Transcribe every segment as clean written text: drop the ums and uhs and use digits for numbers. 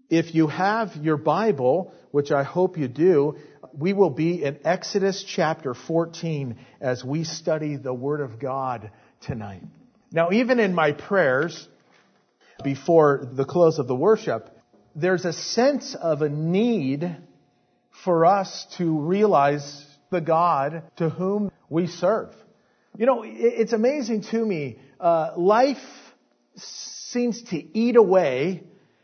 If you have your Bible, which I hope you do, we will be in Exodus chapter 14 as we study the Word of God tonight. Now, even in my prayers before the close of the worship, there's a sense of a need for us to realize the God to whom we serve. You know, it's amazing to me. Life seems to eat away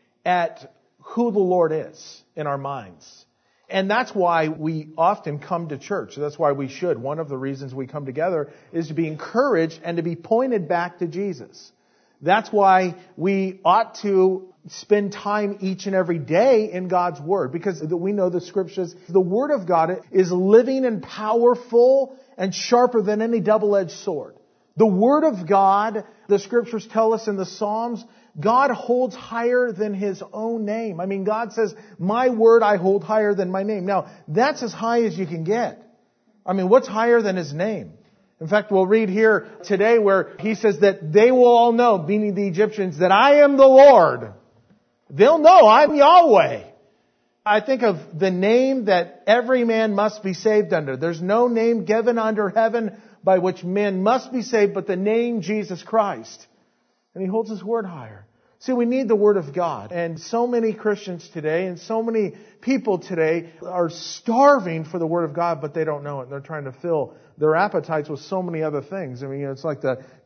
at who the Lord is in our minds. And that's why we often come to church. That's why we should. One of the reasons we come together is to be encouraged and to be pointed back to Jesus. That's why we ought to spend time each and every day in God's Word, because we know the Scriptures, the Word of God is living and powerful and sharper than any double-edged sword. The Word of God, the Scriptures tell us in the Psalms, God holds higher than His own name. I mean, God says, my word I hold higher than my name. Now, that's as high as you can get. I mean, what's higher than His name? In fact, we'll read here today where He says that they will all know, meaning the Egyptians, that I am the Lord. They'll know I'm Yahweh. I think of the name that every man must be saved under. There's no name given under heaven by which men must be saved but the name Jesus Christ. And He holds His word higher. See, we need the Word of God. And so many Christians today and so many people today are starving for the Word of God, but they don't know it. They're trying to fill their appetites with so many other things. I mean, it's like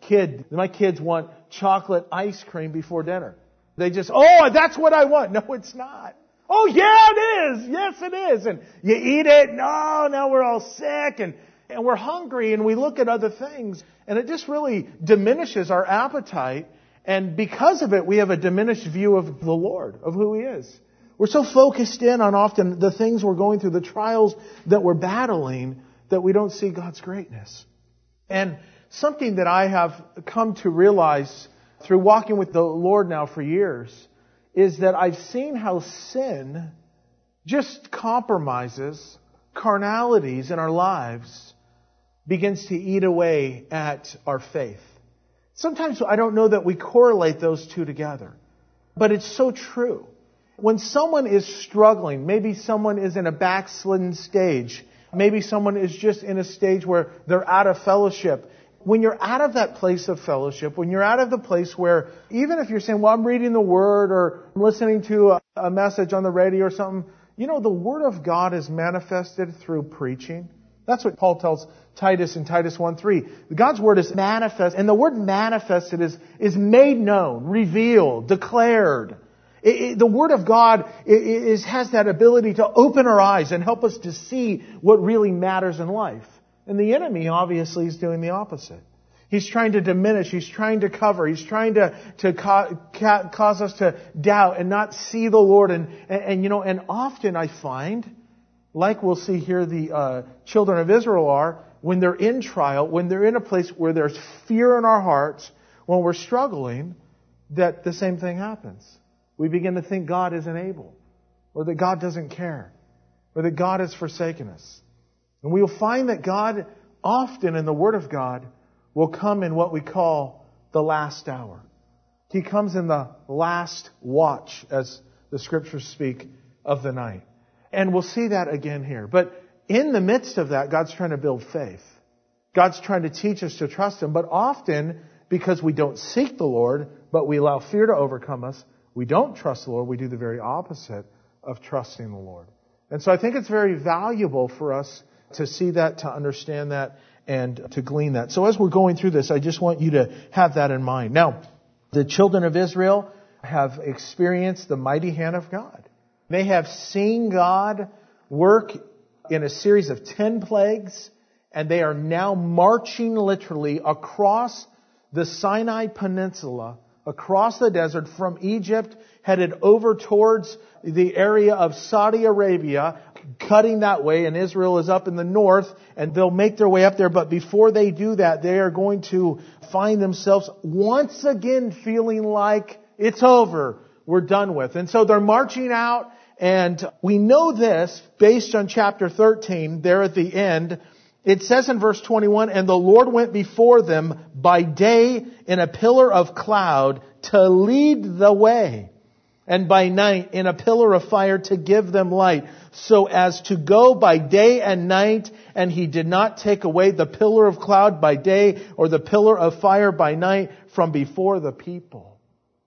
my kids want chocolate ice cream before dinner. They just, that's what I want. No, it's not. Oh, yeah, it is. Yes, it is. And you eat it. No, now we're all sick and we're hungry and we look at other things. And it just really diminishes our appetite. And because of it, we have a diminished view of the Lord, of who He is. We're so focused in on often the things we're going through, the trials that we're battling, that we don't see God's greatness. And something that I have come to realize through walking with the Lord now for years is that I've seen how sin just compromises, carnalities in our lives begins to eat away at our faith. Sometimes I don't know that we correlate those two together, but it's so true. When someone is struggling, maybe someone is in a backslidden stage, maybe someone is just in a stage where they're out of fellowship. When you're out of that place of fellowship, when you're out of the place where, even if you're saying, well, I'm reading the Word or I'm listening to a message on the radio or something, you know, the Word of God is manifested through preaching. That's what Paul tells Titus in Titus 1:3. God's Word is manifest, and the word manifested is made known, revealed, declared. The Word of God has that ability to open our eyes and help us to see what really matters in life. And the enemy obviously is doing the opposite. He's trying to diminish. He's trying to cover. He's trying to cause us to doubt and not see the Lord. And often I find, like we'll see here the children of Israel are, when they're in trial, when they're in a place where there's fear in our hearts, when we're struggling, that the same thing happens. We begin to think God isn't able, or that God doesn't care, or that God has forsaken us. And we will find that God, often in the Word of God, will come in what we call the last hour. He comes in the last watch, as the Scriptures speak of the night. And we'll see that again here. But in the midst of that, God's trying to build faith. God's trying to teach us to trust Him. But often, because we don't seek the Lord, but we allow fear to overcome us, we don't trust the Lord. We do the very opposite of trusting the Lord. And so I think it's very valuable for us to see that, to understand that, and to glean that. So as we're going through this, I just want you to have that in mind. Now, the children of Israel have experienced the mighty hand of God. They have seen God work in a series of 10 plagues, and they are now marching literally across the Sinai Peninsula, across the desert from Egypt, headed over towards the area of Saudi Arabia, cutting that way, and Israel is up in the north, and they'll make their way up there. But before they do that, they are going to find themselves once again feeling like it's over, we're done with. And so they're marching out, and we know this based on chapter 13, there at the end. It says in verse 21, and the Lord went before them by day in a pillar of cloud to lead the way, and by night in a pillar of fire to give them light, so as to go by day and night. And He did not take away the pillar of cloud by day or the pillar of fire by night from before the people.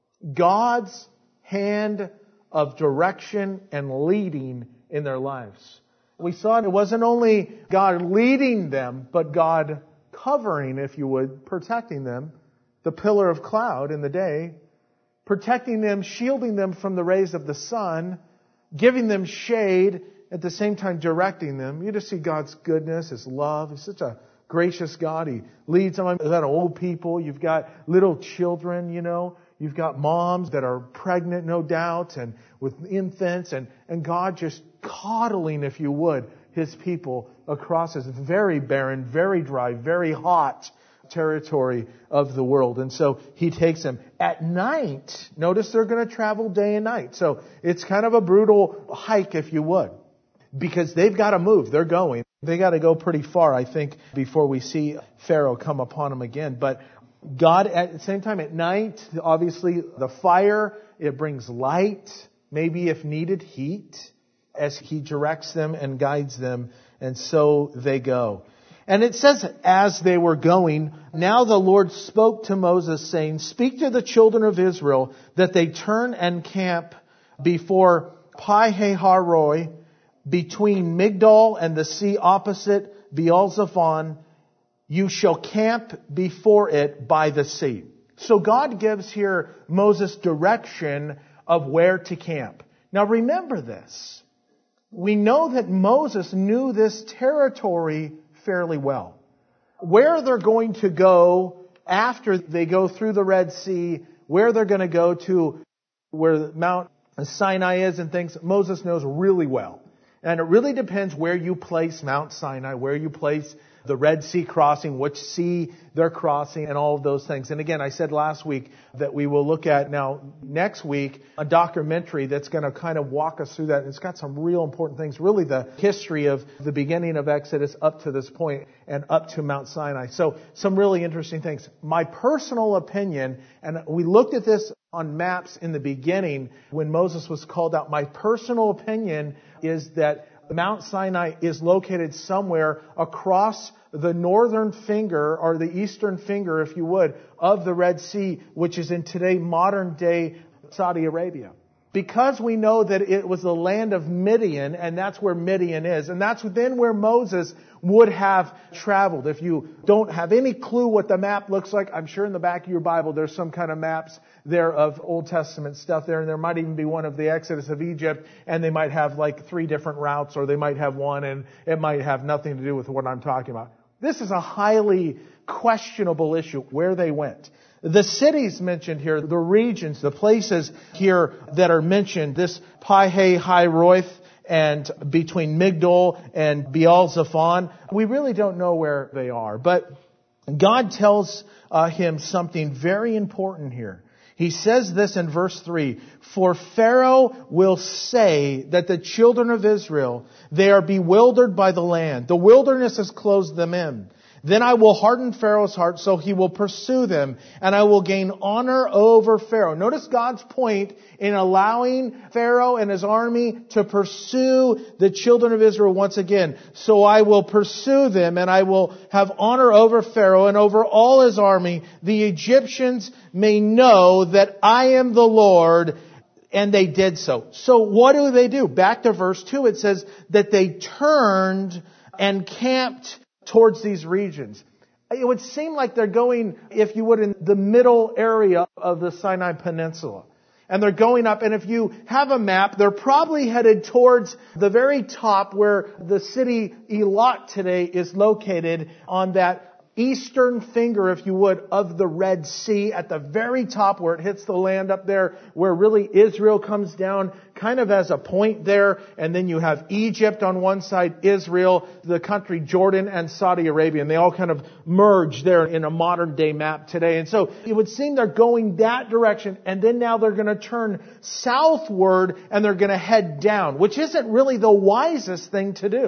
God's hand of direction and leading in their lives. We saw it wasn't only God leading them, but God covering, if you would, protecting them. The pillar of cloud in the day, protecting them, shielding them from the rays of the sun, giving them shade, at the same time directing them. You just see God's goodness, His love. He's such a gracious God. He leads them. You've got old people. You've got little children, You've got moms that are pregnant, no doubt, and with infants. And God just coddling, if you would, His people across this very barren, very dry, very hot territory of the world. And so He takes them at night. Notice they're going to travel day and night. So it's kind of a brutal hike, if you would, because they've got to move. They're going. They got to go pretty far, I think, before we see Pharaoh come upon them again. But God, at the same time, at night, obviously the fire, it brings light, maybe if needed, heat, as He directs them and guides them. And so they go. And it says, as they were going, now the Lord spoke to Moses, saying, speak to the children of Israel that they turn and camp before Pi-hahiroth, between Migdol and the sea opposite Baal-zephon. You shall camp before it by the sea. So God gives here Moses direction of where to camp. Now remember this. We know that Moses knew this territory fairly well. Where they're going to go after they go through the Red Sea, where they're going to go to, where Mount Sinai is and things, Moses knows really well. And it really depends where you place Mount Sinai, where you place the Red Sea crossing, which sea they're crossing, and all of those things. And again, I said last week that we will look at now next week a documentary that's going to kind of walk us through that. It's got some real important things, really the history of the beginning of Exodus up to this point and up to Mount Sinai. So some really interesting things. My personal opinion, and we looked at this on maps in the beginning when Moses was called out, my personal opinion is that Mount Sinai is located somewhere across the northern finger, or the eastern finger, if you would, of the Red Sea, which is in today modern day Saudi Arabia. Because we know that it was the land of Midian, and that's where Midian is, and that's then where Moses would have traveled. If you don't have any clue what the map looks like, I'm sure in the back of your Bible there's some kind of maps there of Old Testament stuff there, and there might even be one of the Exodus of Egypt, and they might have like 3 different routes, or they might have one, and it might have nothing to do with what I'm talking about. This is a highly questionable issue, where they went. The cities mentioned here, the regions, the places here that are mentioned, this Pi-hahiroth and between Migdol and Baal-zephon, we really don't know where they are. But God tells him something very important here. He says this in verse 3, for Pharaoh will say that the children of Israel, they are bewildered by the land. The wilderness has closed them in. Then I will harden Pharaoh's heart so he will pursue them, and I will gain honor over Pharaoh. Notice God's point in allowing Pharaoh and his army to pursue the children of Israel once again. So I will pursue them, and I will have honor over Pharaoh and over all his army. The Egyptians may know that I am the Lord. And they did so. So what do? Back to verse 2, it says that they turned and camped towards these regions. It would seem like they're going, if you would, in the middle area of the Sinai Peninsula. And they're going up, and if you have a map, they're probably headed towards the very top where the city Eilat today is located, on that eastern finger, if you would, of the Red Sea, at the very top where it hits the land up there, where really Israel comes down kind of as a point there. And then you have Egypt on one side, Israel, the country Jordan, and Saudi Arabia. And they all kind of merge there in a modern day map today. And so it would seem they're going that direction. And then now they're going to turn southward and they're going to head down, which isn't really the wisest thing to do.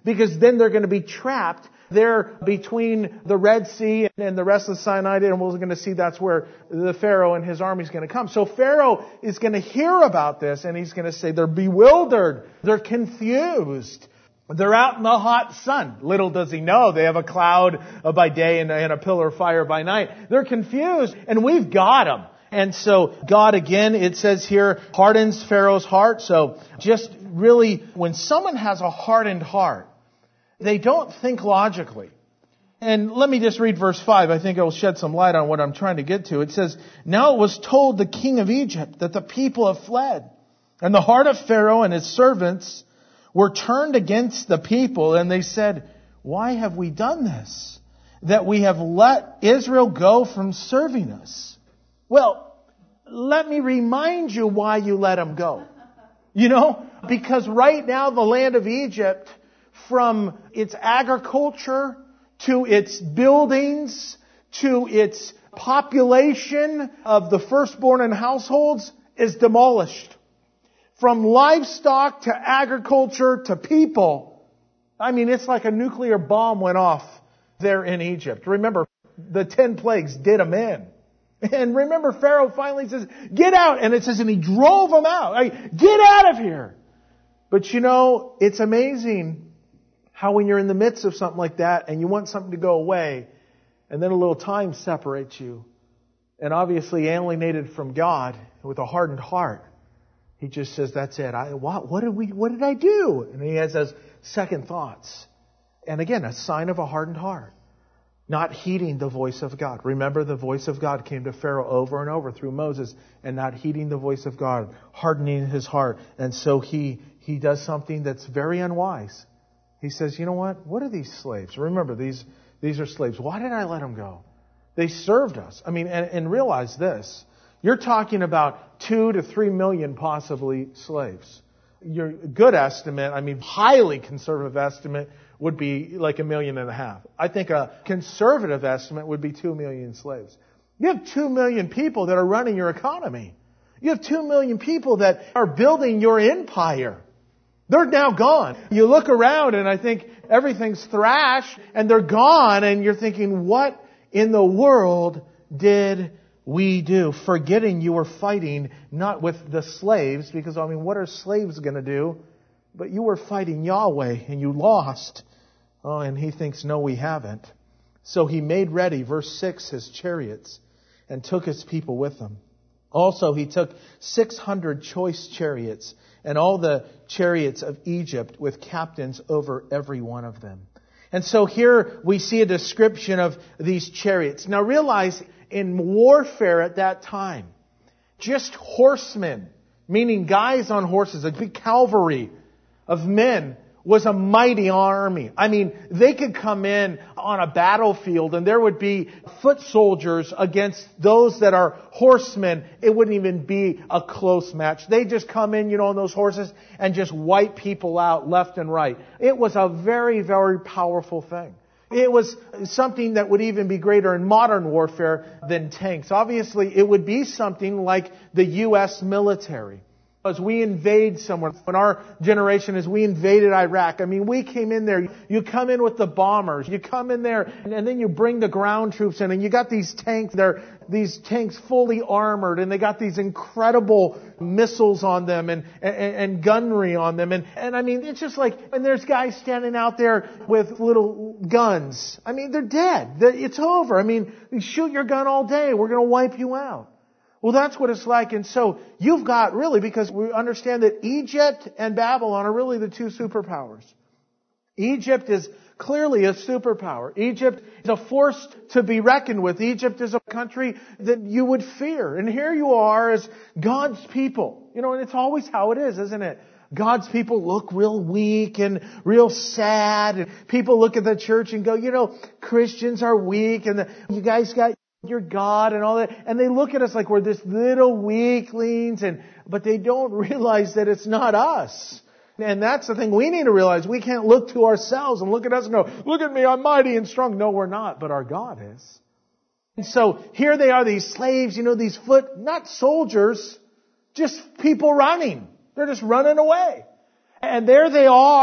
because then they're going to be trapped there between the Red Sea and the rest of the Sinai, and we're going to see that's where the Pharaoh and his army is going to come. So Pharaoh is going to hear about this, and he's going to say they're bewildered, they're confused. They're out in the hot sun. Little does he know they have a cloud by day and a pillar of fire by night. They're confused, and we've got them. And so God, again, it says here, hardens Pharaoh's heart. So just really, when someone has a hardened heart, they don't think logically. And let me just read verse 5. I think it will shed some light on what I'm trying to get to. It says, now it was told the king of Egypt that the people have fled. And the heart of Pharaoh and his servants were turned against the people. And they said, why have we done this? That we have let Israel go from serving us. Well, let me remind you why you let them go. Because right now the land of Egypt, from its agriculture to its buildings to its population of the firstborn in households, is demolished. From livestock to agriculture to people. It's like a nuclear bomb went off there in Egypt. Remember, the 10 plagues did them in. And remember, Pharaoh finally says, get out. And it says, and he drove them out. Get out of here. But it's amazing how when you're in the midst of something like that and you want something to go away, and then a little time separates you, and obviously alienated from God with a hardened heart, he just says, that's it. What did I do? And he has those second thoughts. And again, a sign of a hardened heart. Not heeding the voice of God. Remember, the voice of God came to Pharaoh over and over through Moses, and not heeding the voice of God, hardening his heart. And so he does something that's very unwise. He says, you know what? What are these slaves? Remember, these are slaves. Why did I let them go? They served us. And realize this. You're talking about 2 to 3 million possibly slaves. Your good estimate, highly conservative estimate, would be like 1.5 million. I think a conservative estimate would be 2 million slaves. You have 2 million people that are running your economy. You have 2 million people that are building your empire. They're now gone. You look around and I think everything's thrashed and they're gone, and you're thinking, what in the world did we do? Forgetting you were fighting not with the slaves, because what are slaves going to do? But you were fighting Yahweh and you lost. Oh, and he thinks, no, we haven't. So he made ready, verse 6, his chariots and took his people with him. Also, he took 600 choice chariots and all the chariots of Egypt with captains over every one of them. And so here we see a description of these chariots. Now realize, in warfare at that time, just horsemen, meaning guys on horses, a big cavalry of men, was a mighty army. They could come in on a battlefield and there would be foot soldiers against those that are horsemen. It wouldn't even be a close match. They just come in, on those horses and just wipe people out left and right. It was a very, very powerful thing. It was something that would even be greater in modern warfare than tanks. Obviously, it would be something like the U.S. military. As we invade somewhere, in our generation, as we invaded Iraq, we came in there. You come in with the bombers. You come in there, and then you bring the ground troops in, and you got these tanks. These tanks fully armored, and they got these incredible missiles on them and gunnery on them. And it's just like, and there's guys standing out there with little guns. They're dead. It's over. You shoot your gun all day. We're going to wipe you out. Well, that's what it's like. And so you've got really, because we understand that Egypt and Babylon are really the two superpowers. Egypt is clearly a superpower. Egypt is a force to be reckoned with. Egypt is a country that you would fear. And here you are as God's people. And it's always how it is, isn't it? God's people look real weak and real sad. And people look at the church and go, Christians are weak, and you guys got your God and all that. And they look at us like we're this little weaklings, but they don't realize that it's not us. And that's the thing we need to realize. We can't look to ourselves and look at us and go, look at me, I'm mighty and strong. No, we're not, but our God is. And so here they are, these slaves, these not soldiers, just people running. They're just running away. And there they are,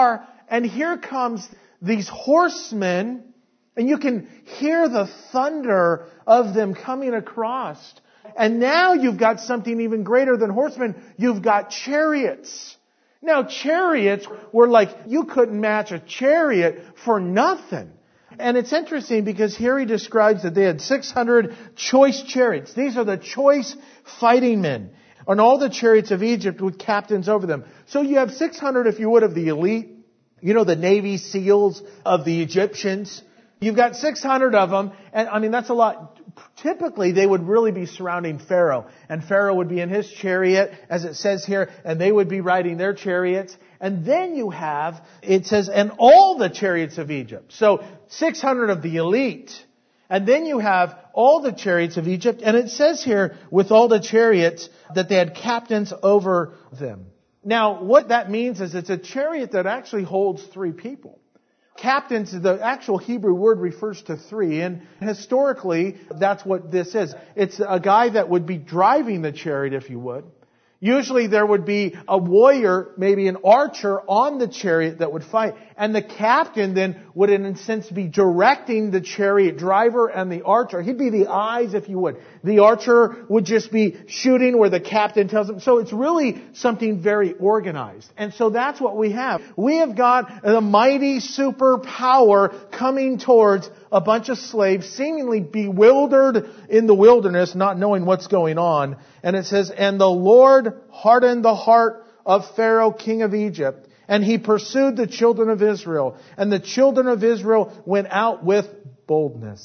And here comes these horsemen, and you can hear the thunder of them coming across. And now you've got something even greater than horsemen. You've got chariots. Now chariots were like, you couldn't match a chariot for nothing. And it's interesting because here he describes that they had 600 choice chariots. These are the choice fighting men. And all the chariots of Egypt with captains over them. So you have 600, if you would, of the elite. You know, the Navy SEALs of the Egyptians. You've got 600 of them. And I mean, that's a lot. Typically, they would really be surrounding Pharaoh. And Pharaoh would be in his chariot, as it says here, and they would be riding their chariots. And then you have, it says, and all the chariots of Egypt. So 600 of the elite. And then you have all the chariots of Egypt. And it says here, with all the chariots, that they had captains over them. Now, what that means is it's a chariot that actually holds 3 people. Captains, the actual Hebrew word refers to 3, and historically, that's what this is. It's a guy that would be driving the chariot, if you would. Usually there would be a warrior, maybe an archer, on the chariot that would fight. And the captain then would, in a sense, be directing the chariot driver and the archer. He'd be the eyes, if you would. The archer would just be shooting where the captain tells him. So it's really something very organized. And so that's what we have. We have got the mighty superpower coming towards a bunch of slaves, seemingly bewildered in the wilderness, not knowing what's going on. And it says, and the Lord hardened the heart of Pharaoh, king of Egypt, and he pursued the children of Israel. And the children of Israel went out with boldness.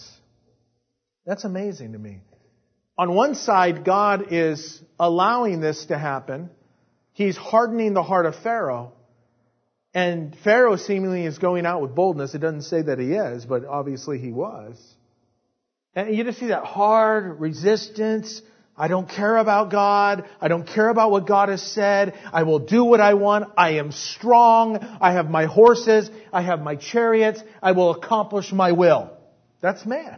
That's amazing to me. On one side, God is allowing this to happen. He's hardening the heart of Pharaoh. And Pharaoh seemingly is going out with boldness. It doesn't say that he is, but obviously he was. And you just see that hard resistance. I don't care about God. I don't care about what God has said. I will do what I want. I am strong. I have my horses. I have my chariots. I will accomplish my will. That's man.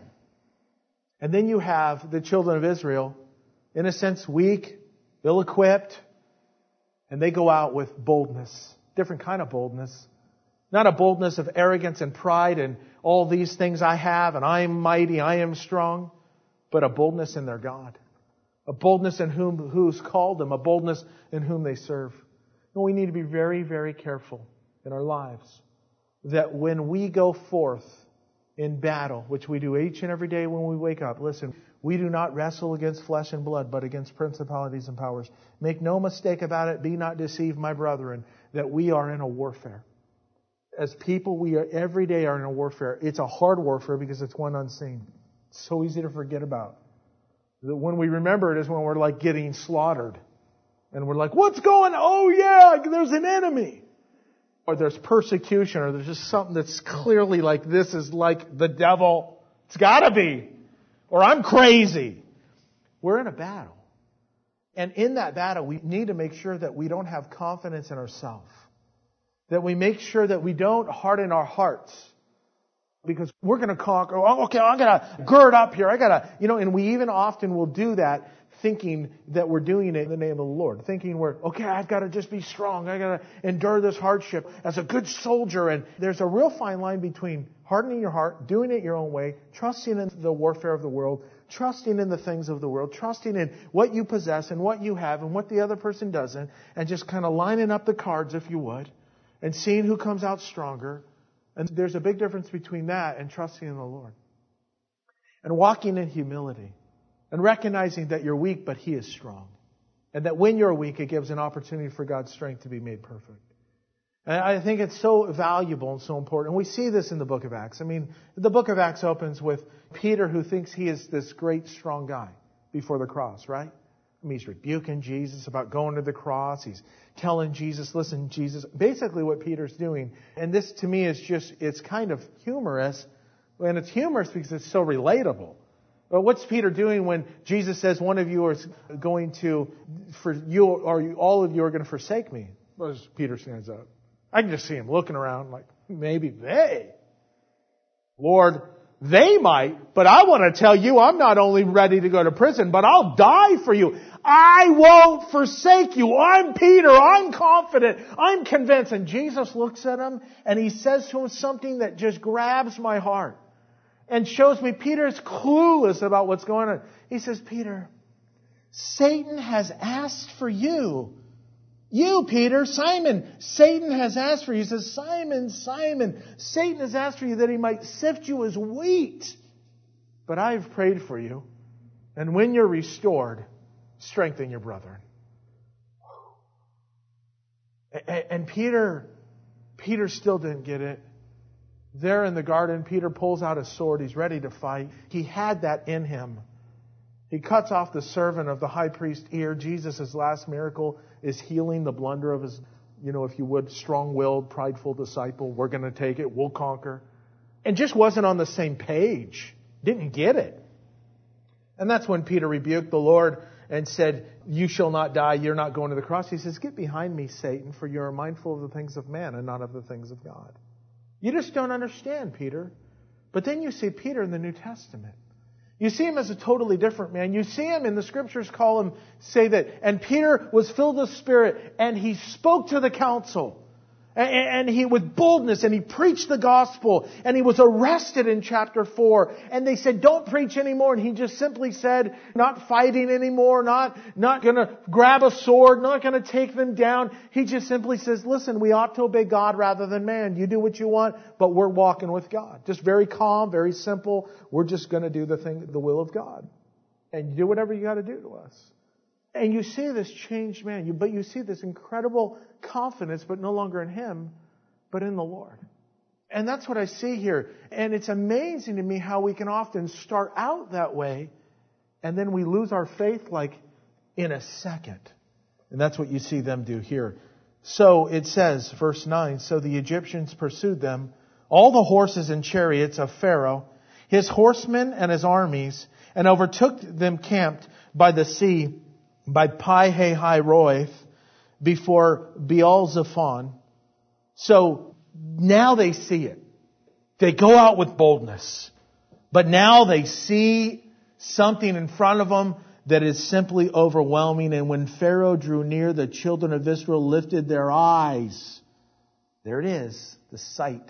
And then you have the children of Israel, in a sense, weak, ill-equipped, and they go out with boldness. Different kind of boldness. Not a boldness of arrogance and pride and all these things I have and I am mighty, I am strong, but a boldness in their God. A boldness in who's called them, a boldness in whom they serve. And we need to be very, very careful in our lives that when we go forth in battle, which we do each and every day when we wake up, listen, we do not wrestle against flesh and blood, but against principalities and powers. Make no mistake about it, be not deceived, my brethren, that we are in a warfare. As people, we are every day are in a warfare. It's a hard warfare because it's one unseen. It's so easy to forget about. When we remember it is when we're like getting slaughtered. And we're like, what's going on? Oh yeah, there's an enemy. Or there's persecution, or there's just something that's clearly like this is like the devil. It's gotta be. Or I'm crazy. We're in a battle. And in that battle, we need to make sure that we don't have confidence in ourselves. That we make sure that we don't harden our hearts. Because we're going to conquer. Oh, okay, I'm going to gird up here. And we even often will do that thinking that we're doing it in the name of the Lord. Thinking I've got to just be strong. I've got to endure this hardship as a good soldier. And there's a real fine line between hardening your heart, doing it your own way, trusting in the warfare of the world, trusting in the things of the world, trusting in what you possess and what you have and what the other person doesn't, and just kind of lining up the cards, if you would, and seeing who comes out stronger. And there's a big difference between that and trusting in the Lord. And walking in humility. And recognizing that you're weak, but He is strong. And that when you're weak, it gives an opportunity for God's strength to be made perfect. And I think it's so valuable and so important. And we see this in the book of Acts. I mean, the book of Acts opens with Peter, who thinks he is this great, strong guy before the cross, right? I mean, he's rebuking Jesus about going to the cross. He's telling Jesus, listen, Jesus, basically what Peter's doing. And this to me is it's kind of humorous. And it's humorous because it's so relatable. But what's Peter doing when Jesus says one of you is going to, all of you are going to forsake me? Well, as Peter stands up. I can just see him looking around like, maybe they. Lord, They might, but I want to tell you, I'm not only ready to go to prison, but I'll die for you. I won't forsake you. I'm Peter. I'm confident. I'm convinced. And Jesus looks at him and he says to him something that just grabs my heart and shows me Peter's clueless about what's going on. He says, Peter, Satan has asked for you. You, Peter, Simon, Satan has asked for you. He says, Simon, Simon, Satan has asked for you that he might sift you as wheat. But I've prayed for you. And when you're restored, strengthen your brethren. And Peter still didn't get it. There in the garden, Peter pulls out his sword. He's ready to fight. He had that in him. He cuts off the servant of the high priest's ear. Jesus' last miracle is healing the blunder of his, if you would, strong-willed, prideful disciple. We're going to take it. We'll conquer. And just wasn't on the same page. Didn't get it. And that's when Peter rebuked the Lord and said, you shall not die. You're not going to the cross. He says, get behind me, Satan, for you are mindful of the things of man and not of the things of God. You just don't understand, Peter. But then you see Peter in the New Testament. You see him as a totally different man. You see him in the Scriptures say that, and Peter was filled with the Spirit, and he spoke to the council. And he, with boldness, and he preached the gospel, and he was arrested in chapter 4. And they said, don't preach anymore. And he just simply said, not fighting anymore, not going to grab a sword, not going to take them down. He just simply says, listen, we ought to obey God rather than man. You do what you want, but we're walking with God. Just very calm, very simple. We're just going to do the will of God. And you do whatever you got to do to us. And you see this changed man, but you see this incredible confidence, but no longer in him, but in the Lord. And that's what I see here. And it's amazing to me how we can often start out that way, and then we lose our faith like in a second. And that's what you see them do here. So it says, verse 9, so the Egyptians pursued them, all the horses and chariots of Pharaoh, his horsemen and his armies, and overtook them camped by the sea, by Pi-hahiroth, before Baal-zephon. So now they see it. They go out with boldness. But now they see something in front of them that is simply overwhelming. And when Pharaoh drew near, the children of Israel lifted their eyes. There it is, the sight.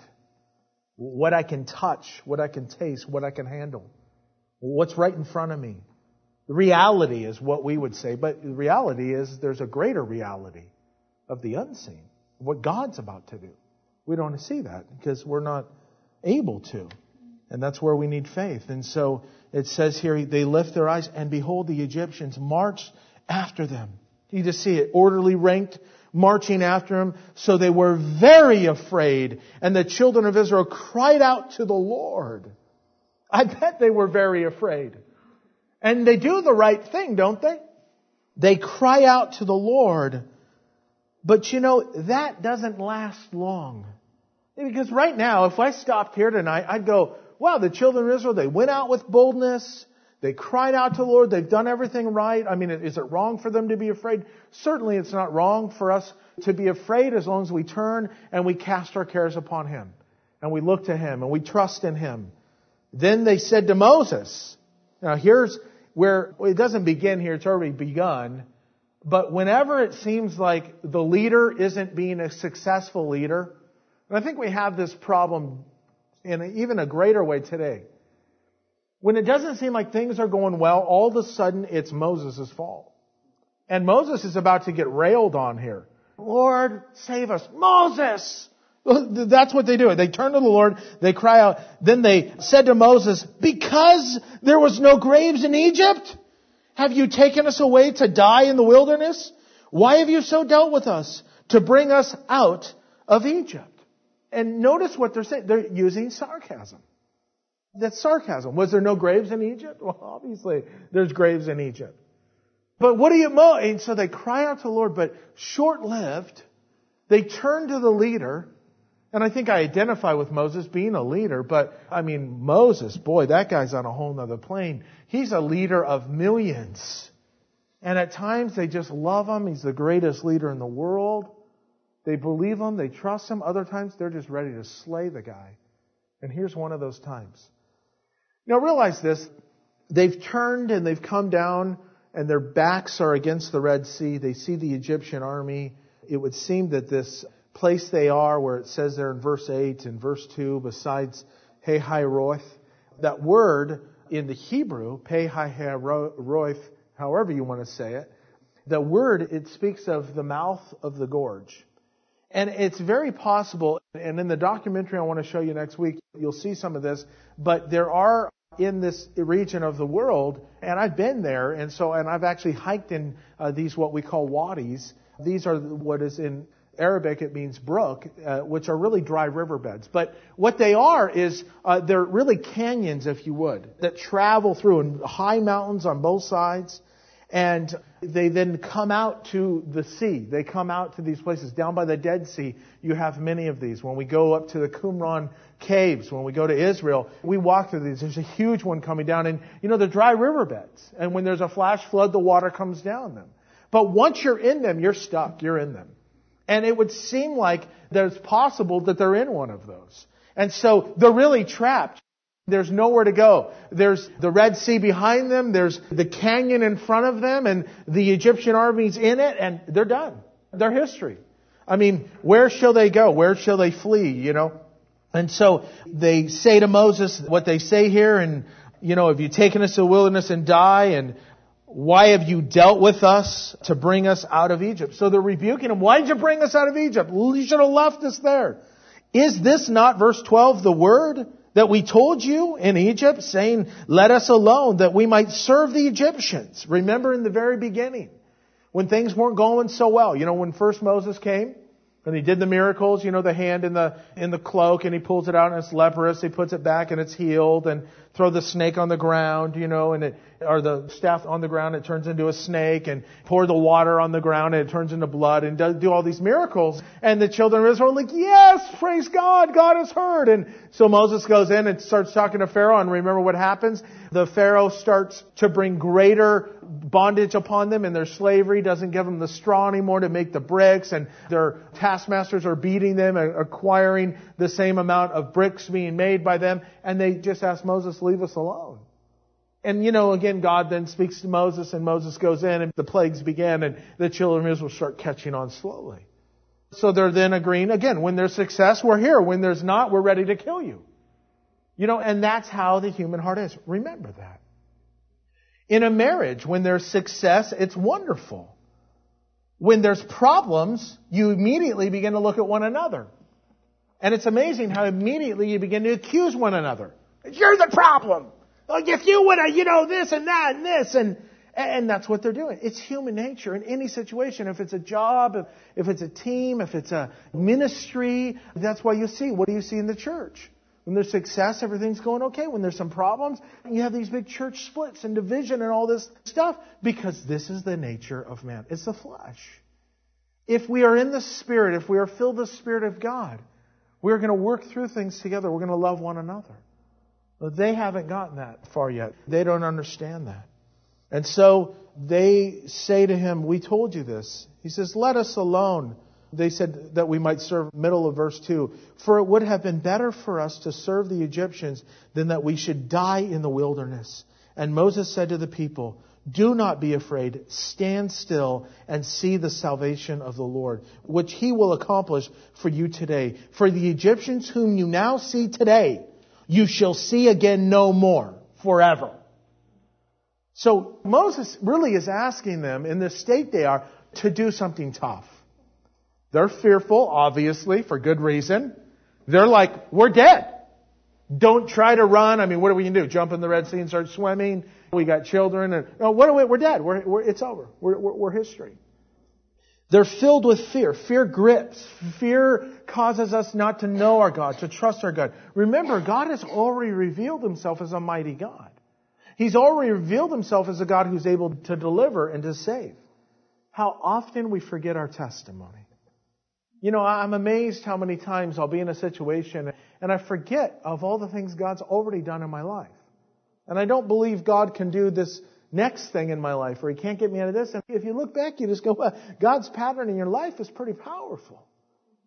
What I can touch, what I can taste, what I can handle. What's right in front of me. The reality is what we would say, but the reality is there's a greater reality of the unseen, what God's about to do. We don't see that because we're not able to. And that's where we need faith. And so it says here, they lift their eyes and behold, the Egyptians marched after them. You just see it, orderly ranked, marching after them. So they were very afraid. And the children of Israel cried out to the Lord. I bet they were very afraid. And they do the right thing, don't they? They cry out to the Lord. But that doesn't last long. Because right now, if I stopped here tonight, I'd go, wow, the children of Israel, they went out with boldness. They cried out to the Lord. They've done everything right. I mean, is it wrong for them to be afraid? Certainly it's not wrong for us to be afraid as long as we turn and we cast our cares upon Him. And we look to Him and we trust in Him. Then they said to Moses, now here's where it doesn't begin here, it's already begun. But whenever it seems like the leader isn't being a successful leader, and I think we have this problem in even a greater way today. When it doesn't seem like things are going well, all of a sudden it's Moses' fault. And Moses is about to get railed on here. Lord, save us. Moses! That's what they do. They turn to the Lord, they cry out. Then they said to Moses, because there was no graves in Egypt, have you taken us away to die in the wilderness? Why have you so dealt with us to bring us out of Egypt? And notice what they're saying. They're using sarcasm. That's sarcasm. Was there no graves in Egypt? Well, obviously there's graves in Egypt. But what do you know? And so they cry out to the Lord, but short-lived. They turn to the leader. And I think I identify with Moses being a leader, but I mean, Moses, boy, that guy's on a whole nother plane. He's a leader of millions. And at times they just love him. He's the greatest leader in the world. They believe him. They trust him. Other times they're just ready to slay the guy. And here's one of those times. Now realize this, they've turned and they've come down and their backs are against the Red Sea. They see the Egyptian army. It would seem that this place they are, where it says there in verse 8 and verse 2, besides Pi-hahiroth, that word in the Hebrew, Pi-hahiroth, however you want to say it, the word, it speaks of the mouth of the gorge. And it's very possible, and in the documentary I want to show you next week, you'll see some of this, but there are in this region of the world, and I've been there, and I've actually hiked in these what we call wadis. These are what is in Arabic, it means brook, which are really dry riverbeds. But what they are is, they're really canyons, if you would, that travel through and high mountains on both sides. And they then come out to the sea. They come out to these places. Down by the Dead Sea, you have many of these. When we go up to the Qumran caves, when we go to Israel, we walk through these. There's a huge one coming down. And, they're dry riverbeds. And when there's a flash flood, the water comes down them. But once you're in them, you're stuck. You're in them. And it would seem like that it's possible that they're in one of those. And so they're really trapped. There's nowhere to go. There's the Red Sea behind them. There's the canyon in front of them. And the Egyptian army's in it. And they're done. They're history. I mean, where shall they go? Where shall they flee, And so they say to Moses what they say here. And, have you taken us to the wilderness and die? And why have you dealt with us to bring us out of Egypt? So they're rebuking him. Why did you bring us out of Egypt? You should have left us there. Is this not, verse 12, the word that we told you in Egypt, saying, let us alone, that we might serve the Egyptians? Remember in the very beginning, when things weren't going so well. When first Moses came, and he did the miracles, the hand in the cloak, and he pulls it out and it's leprous. He puts it back and it's healed, and throw the snake on the ground, or the staff on the ground, it turns into a snake, and pour the water on the ground and it turns into blood, and do all these miracles. And the children of Israel are like, yes, praise God, God has heard. And so Moses goes in and starts talking to Pharaoh, and remember what happens? The Pharaoh starts to bring greater bondage upon them, and their slavery doesn't give them the straw anymore to make the bricks, and their taskmasters are beating them and acquiring the same amount of bricks being made by them, and they just ask Moses, leave us alone. And again, God then speaks to Moses, and Moses goes in, and the plagues begin, and the children of Israel start catching on slowly. So they're then agreeing, again, when there's success, we're here. When there's not, we're ready to kill you. And that's how the human heart is. Remember that. In a marriage, when there's success, it's wonderful. When there's problems, you immediately begin to look at one another. And it's amazing how immediately you begin to accuse one another. You're the problem. If you would have, this and that and this. And that's what they're doing. It's human nature in any situation. If it's a job, if it's a team, if it's a ministry, that's why you see. What do you see in the church? When there's success, everything's going okay. When there's some problems, you have these big church splits and division and all this stuff, because this is the nature of man. It's the flesh. If we are in the Spirit, if we are filled with the Spirit of God, we're going to work through things together. We're going to love one another. But they haven't gotten that far yet. They don't understand that. And so they say to him, we told you this. He says, let us alone. They said that we might serve, middle of verse 2. For it would have been better for us to serve the Egyptians than that we should die in the wilderness. And Moses said to the people, do not be afraid. Stand still and see the salvation of the Lord, which he will accomplish for you today. For the Egyptians whom you now see today, you shall see again no more forever. So Moses really is asking them, in the state they are, to do something tough. They're fearful, obviously, for good reason. They're like, we're dead. Don't try to run. What are we going to do? Jump in the Red Sea and start swimming? We got children. And, no, we're dead. It's over. We're history. They're filled with fear. Fear grips. Fear causes us not to know our God, to trust our God. Remember, God has already revealed himself as a mighty God. He's already revealed himself as a God who's able to deliver and to save. How often we forget our testimony. I'm amazed how many times I'll be in a situation and I forget of all the things God's already done in my life. And I don't believe God can do this next thing in my life, or he can't get me out of this. And if you look back, you just go, well, God's pattern in your life is pretty powerful.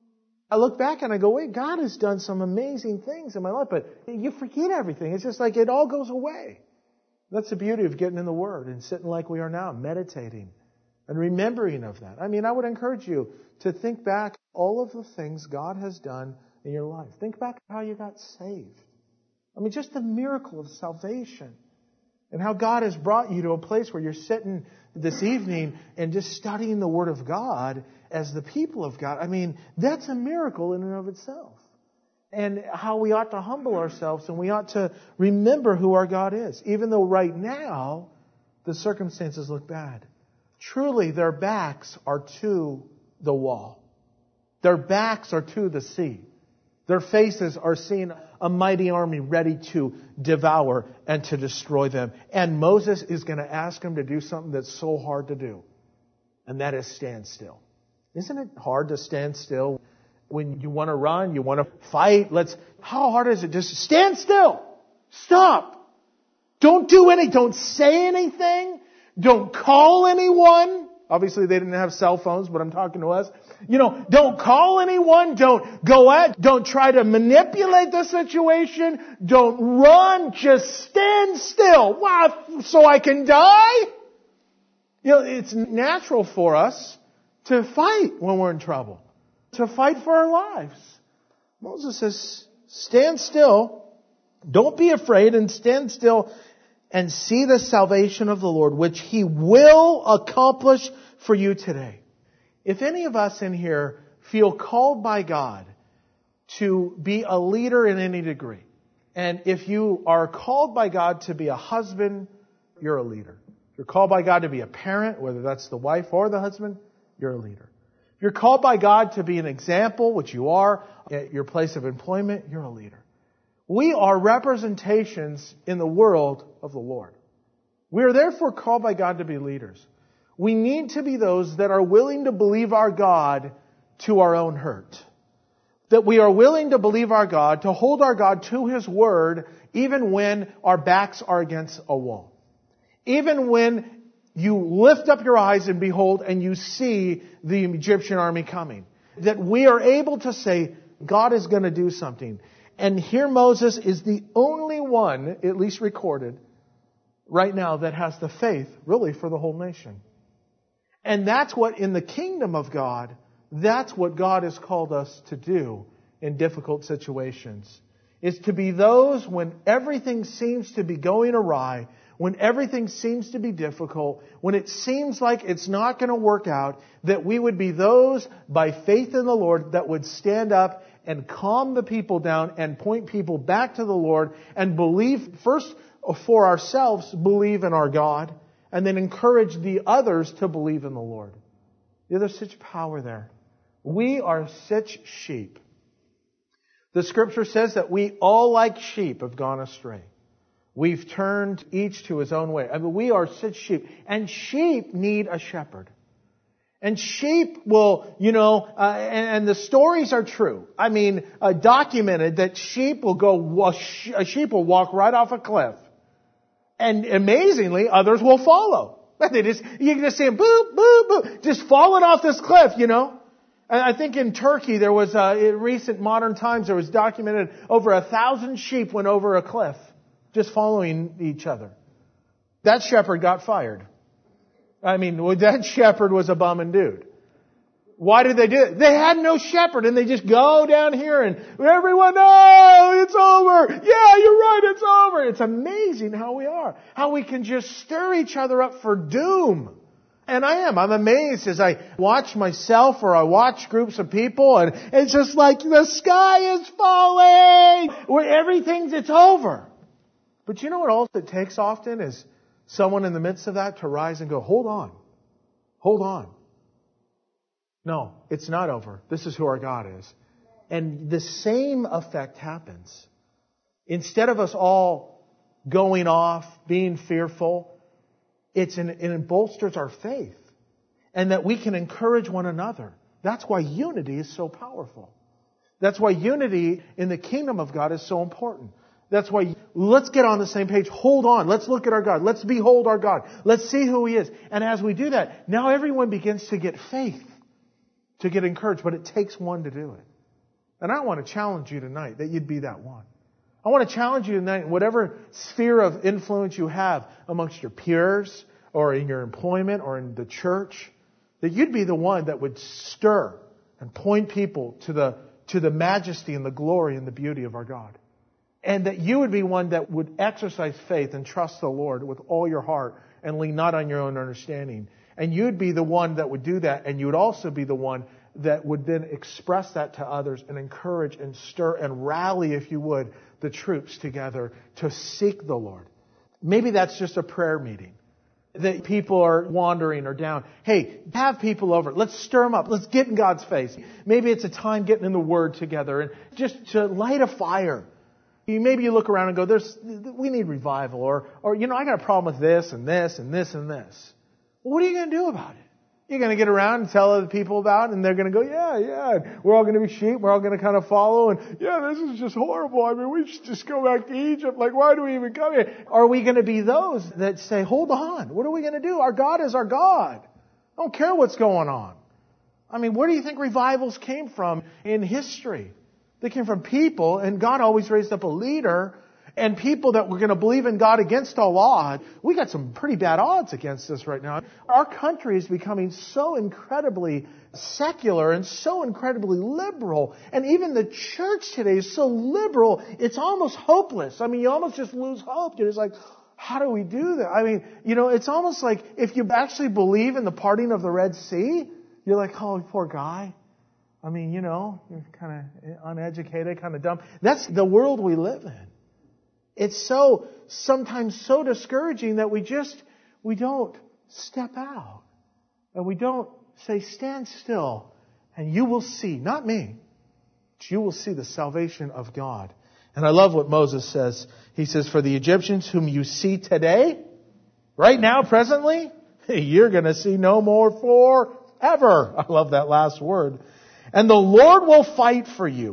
I look back and I go, wait, God has done some amazing things in my life, but you forget everything. It's just like it all goes away. That's the beauty of getting in the Word and sitting like we are now, meditating and remembering of that. I mean, I would encourage you to think back all of the things God has done in your life. Think back how you got saved. I mean, just the miracle of salvation and how God has brought you to a place where you're sitting this evening and just studying the Word of God as the people of God. I mean, that's a miracle in and of itself. And how we ought to humble ourselves and we ought to remember who our God is. Even though right now, the circumstances look bad. Truly, their backs are to the wall. Their backs are to the sea. Their faces are seeing a mighty army ready to devour and to destroy them. And Moses is going to ask them to do something that's so hard to do. And that is stand still. Isn't it hard to stand still when you want to run, you want to fight? How hard is it? Just stand still. Stop. Don't say anything. Don't call anyone. Obviously, they didn't have cell phones, but I'm talking to us. Don't call anyone. Don't go out. Don't try to manipulate the situation. Don't run. Just stand still. Wow, so I can die? It's natural for us to fight when we're in trouble. To fight for our lives. Moses says, stand still. Don't be afraid and stand still and see the salvation of the Lord, which He will accomplish for you today. If any of us in here feel called by God to be a leader in any degree, and if you are called by God to be a husband, you're a leader. If you're called by God to be a parent, whether that's the wife or the husband, you're a leader. If you're called by God to be an example, which you are, at your place of employment, you're a leader. We are representations in the world of the Lord. We are therefore called by God to be leaders. We need to be those that are willing to believe our God to our own hurt. That we are willing to believe our God, to hold our God to His Word, even when our backs are against a wall. Even when you lift up your eyes and behold and you see the Egyptian army coming. That we are able to say, God is going to do something. And here Moses is the only one, at least recorded, right now that has the faith, really, for the whole nation. And that's what, in the kingdom of God, that's what God has called us to do in difficult situations. Is to be those when everything seems to be going awry, when everything seems to be difficult, when it seems like it's not going to work out, that we would be those by faith in the Lord that would stand up and calm the people down and point people back to the Lord and believe, first for ourselves, believe in our God, and then encourage the others to believe in the Lord. There's such power there. We are such sheep. The Scripture says that we all like sheep have gone astray. We've turned each to his own way. I mean, we are such sheep. And sheep need a shepherd. And sheep will, and the stories are true. I mean, documented that sheep will walk right off a cliff. And amazingly, others will follow. You can just see them, boop, boop, boop, just falling off this cliff, And I think in Turkey, there was, in recent modern times, there was documented over 1,000 sheep went over a cliff, just following each other. That shepherd got fired. I mean, that shepherd was a bumming dude. Why did they do it? They had no shepherd, and they just go down here and everyone, oh, it's over. Yeah, you're right, it's over. It's amazing how we are. How we can just stir each other up for doom. And I'm amazed as I watch myself or I watch groups of people, and it's just like the sky is falling. Where it's over. But you know what all it takes often is someone in the midst of that to rise and go, hold on. Hold on. No, it's not over. This is who our God is. And the same effect happens. Instead of us all going off, being fearful, it bolsters our faith. And that we can encourage one another. That's why unity is so powerful. That's why unity in the kingdom of God is so important. That's why let's get on the same page. Hold on. Let's look at our God. Let's behold our God. Let's see who He is. And as we do that, now everyone begins to get faith, to get encouraged. But it takes one to do it. And I want to challenge you tonight that you'd be that one. I want to challenge you tonight in whatever sphere of influence you have amongst your peers or in your employment or in the church, that you'd be the one that would stir and point people to the majesty and the glory and the beauty of our God. And that you would be one that would exercise faith and trust the Lord with all your heart and lean not on your own understanding. And you'd be the one that would do that, and you would also be the one that would then express that to others and encourage and stir and rally, if you would, the troops together to seek the Lord. Maybe that's just a prayer meeting. That people are wandering or down. Hey, have people over. Let's stir them up. Let's get in God's face. Maybe it's a time getting in the Word together and just to light a fire. Maybe you look around and go, we need revival. Or, I got a problem with this and this and this and this. Well, what are you going to do about it? You're going to get around and tell other people about it, and they're going to go, yeah, we're all going to be sheep. We're all going to kind of follow. And this is just horrible. I mean, we should just go back to Egypt. Like, why do we even come here? Are we going to be those that say, hold on, what are we going to do? Our God is our God. I don't care what's going on. I mean, where do you think revivals came from in history? They came from people, and God always raised up a leader and people that were going to believe in God against all odds. We got some pretty bad odds against us right now. Our country is becoming so incredibly secular and so incredibly liberal. And even the church today is so liberal, it's almost hopeless. I mean, you almost just lose hope. You're just like, how do we do that? I mean, it's almost like if you actually believe in the parting of the Red Sea, you're like, oh, poor guy. I mean, you're kind of uneducated, kind of dumb. That's the world we live in. It's sometimes so discouraging that we don't step out. And we don't say, stand still and you will see, not me, but you will see the salvation of God. And I love what Moses says. He says, for the Egyptians whom you see today, right now, presently, you're going to see no more forever. I love that last word. And the Lord will fight for you,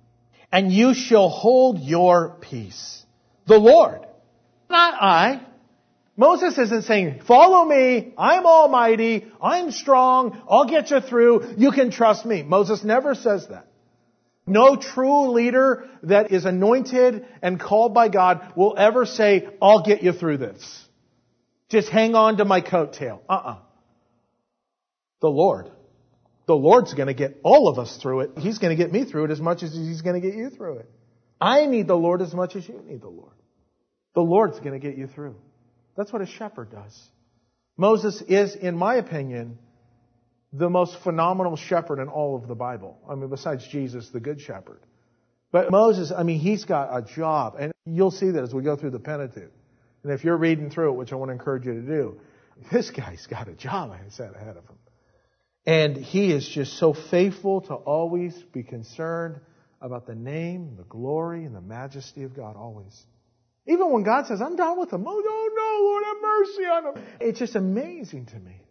and you shall hold your peace. The Lord, not I. Moses isn't saying, follow me, I'm almighty, I'm strong, I'll get you through, you can trust me. Moses never says that. No true leader that is anointed and called by God will ever say, I'll get you through this. Just hang on to my coattail. The Lord's going to get all of us through it. He's going to get me through it as much as He's going to get you through it. I need the Lord as much as you need the Lord. The Lord's going to get you through. That's what a shepherd does. Moses is, in my opinion, the most phenomenal shepherd in all of the Bible. I mean, besides Jesus, the good shepherd. But Moses, he's got a job. And you'll see that as we go through the Pentateuch. And if you're reading through it, which I want to encourage you to do, this guy's got a job set ahead of him. And he is just so faithful to always be concerned about the name, the glory, and the majesty of God always. Even when God says, I'm done with them. Oh, no, Lord, have mercy on them. It's just amazing to me.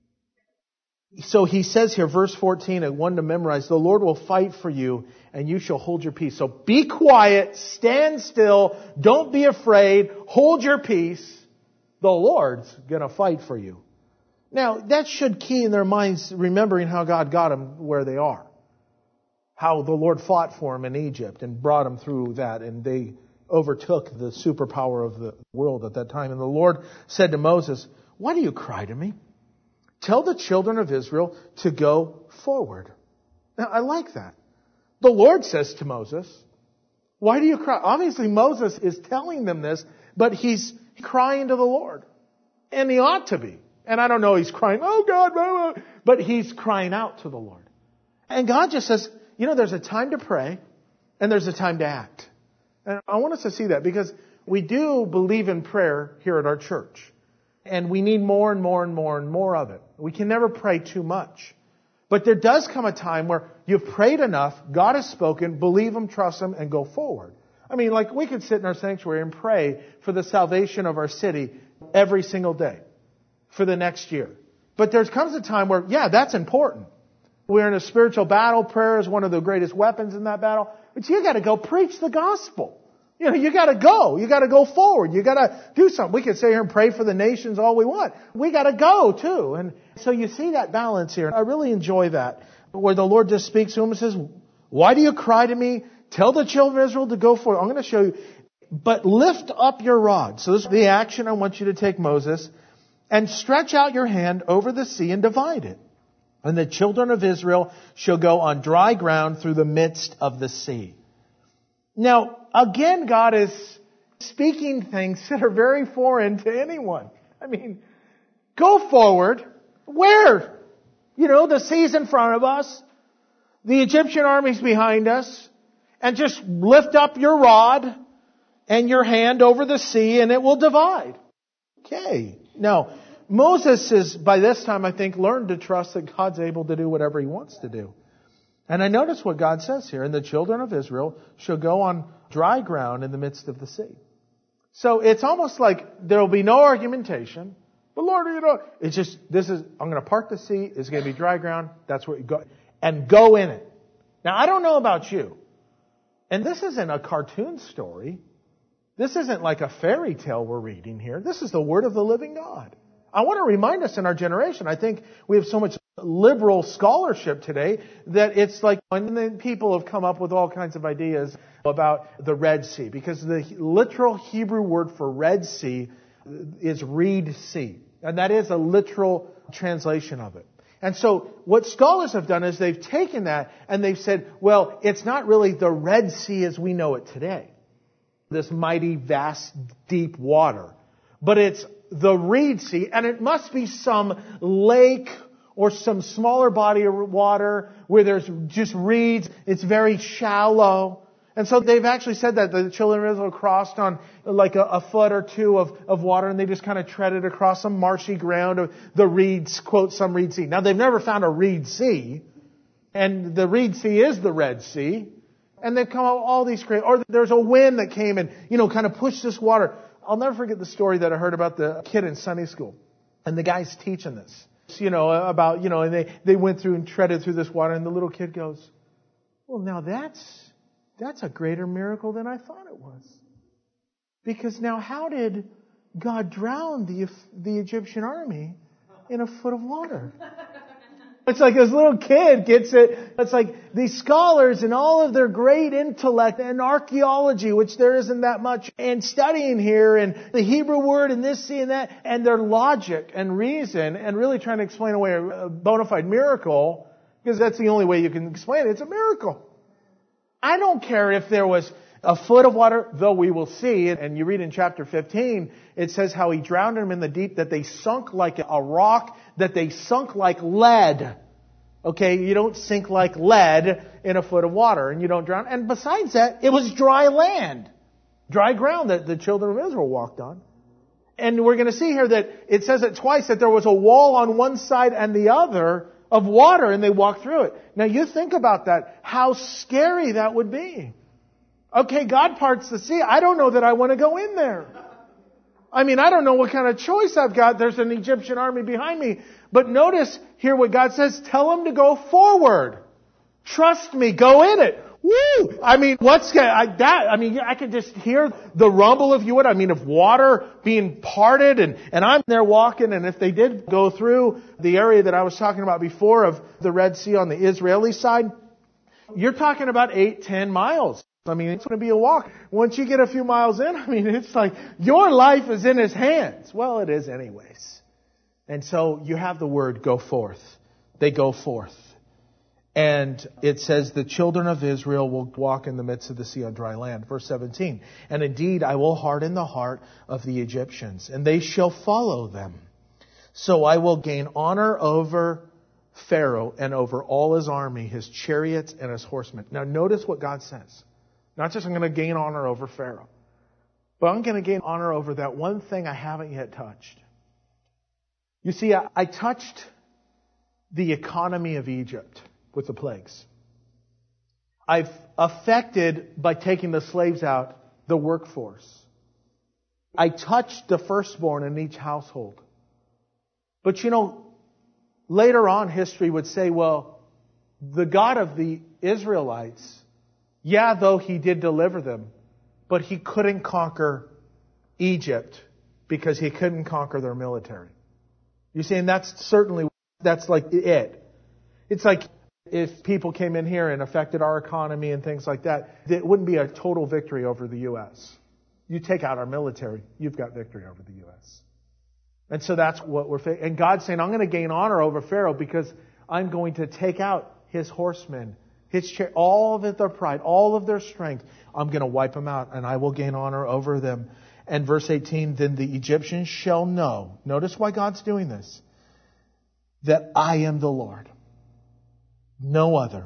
So he says here, verse 14, and one to memorize, the Lord will fight for you, and you shall hold your peace. So be quiet, stand still, don't be afraid, hold your peace. The Lord's going to fight for you. Now, that should key in their minds, remembering how God got them where they are. How the Lord fought for them in Egypt and brought them through that, and they overtook the superpower of the world at that time. And the Lord said to Moses, why do you cry to me? Tell the children of Israel to go forward. Now, I like that. The Lord says to Moses, why do you cry? Obviously, Moses is telling them this, but he's crying to the Lord. And he ought to be. And I don't know, he's crying, oh God, but he's crying out to the Lord. And God just says, there's a time to pray and there's a time to act. And I want us to see that because we do believe in prayer here at our church. And we need more and more and more and more of it. We can never pray too much. But there does come a time where you've prayed enough, God has spoken, believe Him, trust Him, and go forward. I mean, like we could sit in our sanctuary and pray for the salvation of our city every single day for the next year. But there comes a time where, that's important. We're in a spiritual battle. Prayer is one of the greatest weapons in that battle. But you got to go preach the gospel. You got to go. You got to go forward. You got to do something. We can sit here and pray for the nations all we want. We got to go too. And so you see that balance here. I really enjoy that, where the Lord just speaks to him and says, Why do you cry to me? Tell the children of Israel to go forward. I'm going to show you. But lift up your rod. So this is the action I want you to take, Moses. And stretch out your hand over the sea and divide it. And the children of Israel shall go on dry ground through the midst of the sea. Now, again, God is speaking things that are very foreign to anyone. I mean, go forward. Where? The sea's in front of us. The Egyptian army's behind us. And just lift up your rod and your hand over the sea and it will divide. Okay. Now, Moses is, by this time, I think, learned to trust that God's able to do whatever He wants to do. And I notice what God says here. And the children of Israel shall go on dry ground in the midst of the sea. So it's almost like there will be no argumentation. But Lord, it's just, I'm going to part the sea. It's going to be dry ground. That's where you go. And go in it. Now, I don't know about you. And this isn't a cartoon story. This isn't like a fairy tale we're reading here. This is the Word of the living God. I want to remind us in our generation, I think we have so much liberal scholarship today that it's like, and then people have come up with all kinds of ideas about the Red Sea, because the literal Hebrew word for Red Sea is Reed Sea. And that is a literal translation of it. And so what scholars have done is they've taken that and they've said, well, it's not really the Red Sea as we know it today. This mighty, vast, deep water. But it's the Reed Sea, and it must be some lake or some smaller body of water where there's just reeds. It's very shallow. And so they've actually said that the children of Israel crossed on like a foot or two of water, and they just kind of treaded across some marshy ground of the reeds, quote, some Reed Sea. Now, they've never found a Reed Sea, and the Reed Sea is the Red Sea. And they've come out all these great, or there's a wind that came and, kind of pushed this water. I'll never forget the story that I heard about the kid in Sunday school. And the guy's teaching this, and they went through and treaded through this water, and the little kid goes, well, now that's a greater miracle than I thought it was. Because now how did God drown the Egyptian army in a foot of water? It's like this little kid gets it. It's like these scholars and all of their great intellect and archaeology, which there isn't that much, and studying here and the Hebrew word and this, and that, and their logic and reason and really trying to explain away a bona fide miracle, because that's the only way you can explain it. It's a miracle. I don't care if there was a foot of water, though we will see, and you read in chapter 15, it says how He drowned them in the deep, that they sunk like a rock, that they sunk like lead. Okay, you don't sink like lead in a foot of water, and you don't drown. And besides that, it was dry land, dry ground that the children of Israel walked on. And we're going to see here that it says it twice, that there was a wall on one side and the other of water, and they walked through it. Now you think about that, how scary that would be. Okay, God parts the sea. I don't know that I want to go in there. I mean, I don't know what kind of choice I've got. There's an Egyptian army behind me. But notice here what God says. Tell them to go forward. Trust me. Go in it. Woo! I mean, I could just hear the rumble, if you would. I mean, of water being parted, and I'm there walking, and if they did go through the area that I was talking about before of the Red Sea on the Israeli side, you're talking about 8-10 miles. I mean, it's going to be a walk. Once you get a few miles in, I mean, it's like your life is in His hands. Well, it is anyways. And so you have the word go forth. They go forth. And it says the children of Israel will walk in the midst of the sea on dry land. Verse 17. And indeed I will harden the heart of the Egyptians, and they shall follow them. So I will gain honor over Pharaoh and over all his army, his chariots and his horsemen. Now notice what God says. Not just I'm going to gain honor over Pharaoh, but I'm going to gain honor over that one thing I haven't yet touched. You see, I touched the economy of Egypt with the plagues. I've affected, by taking the slaves out, the workforce. I touched the firstborn in each household. But later on history would say, well, the God of the Israelites, yeah, though He did deliver them, but He couldn't conquer Egypt because He couldn't conquer their military. You see, and that's like it. It's like If people came in here and affected our economy and things like that, it wouldn't be a total victory over the U.S. You take out our military, you've got victory over the U.S. And so that's what we're facing. And God's saying, I'm going to gain honor over Pharaoh because I'm going to take out his horsemen, all of their pride, all of their strength. I'm going to wipe them out and I will gain honor over them. And verse 18, then the Egyptians shall know. Notice why God's doing this. That I am the Lord. No other.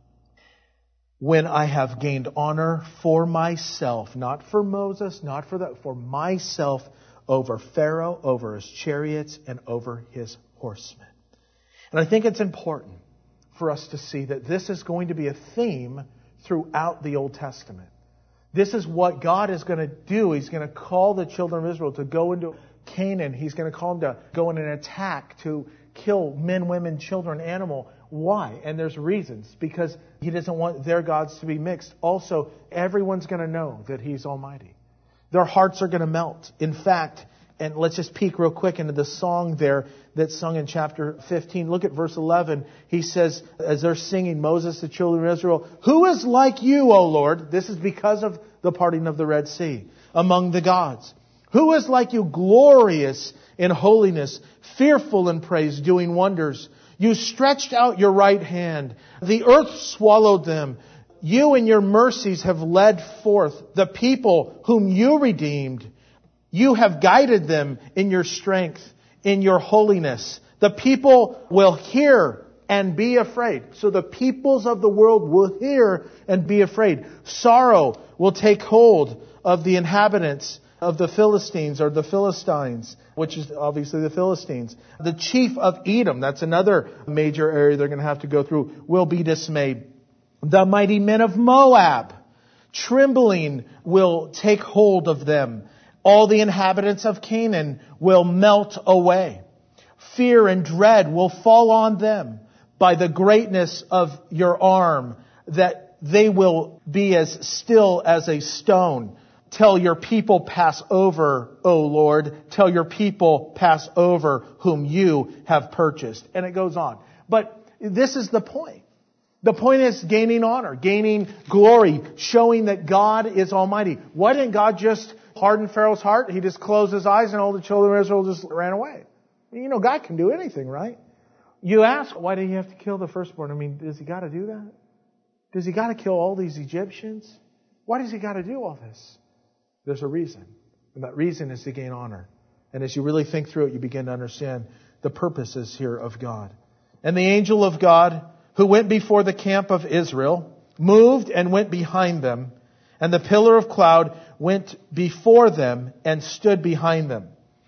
When I have gained honor for myself, not for Moses, not for myself, over Pharaoh, over his chariots, and over his horsemen. And I think it's important for us to see that this is going to be a theme throughout the Old Testament. This is what God is going to do. He's going to call the children of Israel to go into Canaan. He's going to call them to go in an attack, to kill men, women, children, animal. Why? And there's reasons. Because He doesn't want their gods to be mixed. Also, everyone's going to know that He's Almighty. Their hearts are going to melt. In fact, and let's just peek real quick into the song there that's sung in chapter 15. Look at verse 11. He says, as they're singing, Moses, the children of Israel, who is like you, O Lord? This is because of the parting of the Red Sea among the gods. Who is like you, glorious in holiness, fearful in praise, doing wonders? You stretched out your right hand. The earth swallowed them. You in your mercies have led forth the people whom you redeemed. You have guided them in your strength, in your holiness. The people will hear and be afraid. So the peoples of the world will hear and be afraid. Sorrow will take hold of the inhabitants of the Philistines or the Philistines, which is obviously the Philistines. The chief of Edom, that's another major area they're going to have to go through, will be dismayed. The mighty men of Moab, trembling, will take hold of them. All the inhabitants of Canaan will melt away. Fear and dread will fall on them by the greatness of your arm, that they will be as still as a stone. Till your people pass over, O Lord. Till your people pass over whom you have purchased. And it goes on. But this is the point. The point is gaining honor, gaining glory, showing that God is Almighty. Why didn't God just harden Pharaoh's heart? He just closed his eyes and all the children of Israel just ran away. You know, God can do anything, right? You ask, why did He have to kill the firstborn? I mean, does He got to do that? Does He got to kill all these Egyptians? Why does He got to do all this? There's a reason. And that reason is to gain honor. And as you really think through it, you begin to understand the purposes here of God. And the angel of God, who went before the camp of Israel, moved and went behind them. And the pillar of cloud went before them and stood behind them.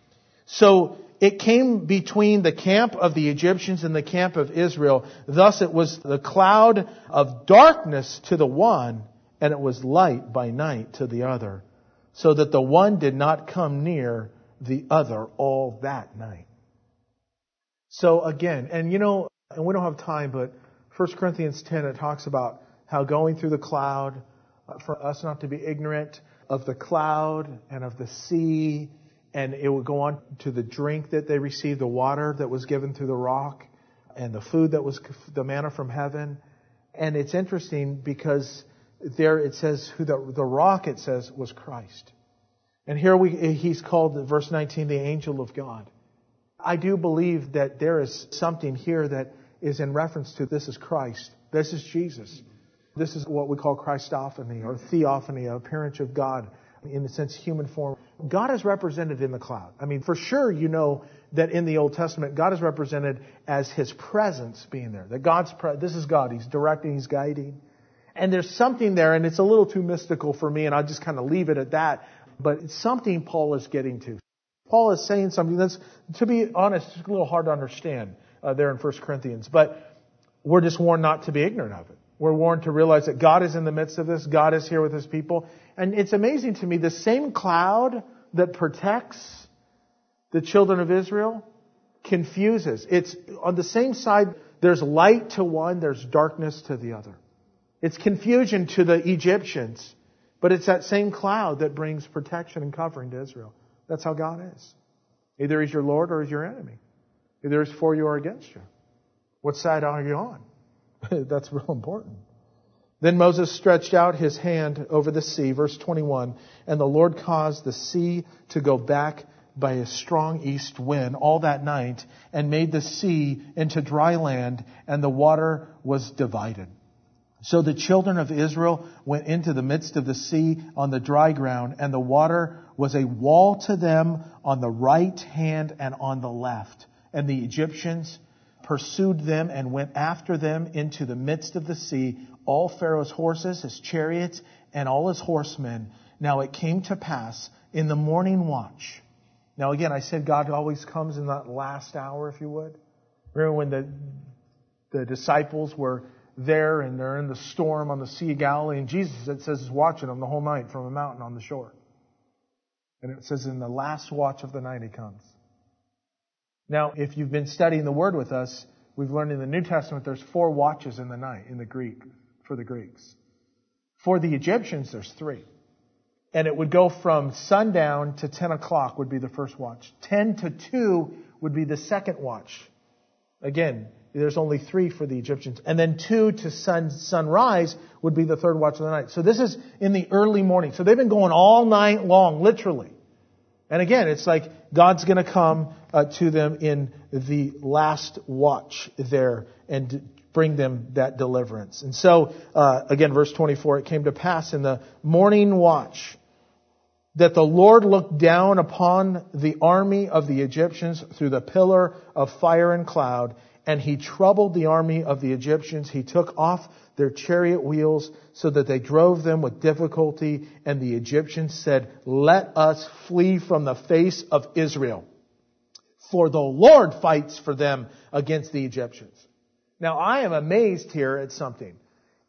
So it came between the camp of the Egyptians and the camp of Israel. Thus it was the cloud of darkness to the one, and it was light by night to the other, so that the one did not come near the other all that night. So again, and we don't have time, but 1 Corinthians 10, it talks about how going through the cloud, for us not to be ignorant of the cloud and of the sea, and it would go on to the drink that they received, the water that was given through the rock, and the food that was the manna from heaven. And it's interesting because there it says who the rock, it says, was Christ. And here he's called, verse 19, the angel of God. I do believe that there is something here that is in reference to this is Christ. This is Jesus. This is what we call Christophany or theophany, an appearance of God in the sense human form. God is represented in the cloud. I mean, for sure you know that in the Old Testament, God is represented as His presence being there. That this is God. He's directing, He's guiding. And there's something there, and it's a little too mystical for me, and I'll just kind of leave it at that. But it's something Paul is getting to. Paul is saying something that's, to be honest, a little hard to understand there in 1 Corinthians. But we're just warned not to be ignorant of it. We're warned to realize that God is in the midst of this. God is here with His people. And it's amazing to me, the same cloud that protects the children of Israel confuses. It's on the same side, there's light to one, there's darkness to the other. It's confusion to the Egyptians. But it's that same cloud that brings protection and covering to Israel. That's how God is. Either He's your Lord or He's your enemy. Either He's for you or against you. What side are you on? That's real important. Then Moses stretched out his hand over the sea, verse 21, and the Lord caused the sea to go back by a strong east wind all that night, and made the sea into dry land, and the water was divided. So the children of Israel went into the midst of the sea on the dry ground, and the water was a wall to them on the right hand and on the left. And the Egyptians pursued them and went after them into the midst of the sea, all Pharaoh's horses, his chariots, and all his horsemen. Now it came to pass in the morning watch. Now again, I said God always comes in that last hour, if you would. Remember when the disciples were there and they're in the storm on the Sea of Galilee, and Jesus, it says, is watching them the whole night from a mountain on the shore. And it says in the last watch of the night He comes. Now, if you've been studying the Word with us, we've learned in the New Testament there's 4 watches in the night in the Greek, for the Greeks. For the Egyptians, there's 3. And it would go from sundown to 10 o'clock would be the first watch. 10 to 2 would be the second watch. Again, there's only 3 for the Egyptians. And then 2 to sunrise would be the third watch of the night. So this is in the early morning. So they've been going all night long, literally. And again, it's like God's going to come to them in the last watch there and bring them that deliverance. And so, again, verse 24, it came to pass in the morning watch that the Lord looked down upon the army of the Egyptians through the pillar of fire and cloud, and He troubled the army of the Egyptians. He took off their chariot wheels so that they drove them with difficulty. And the Egyptians said, "Let us flee from the face of Israel, for the Lord fights for them against the Egyptians." Now, I am amazed here at something.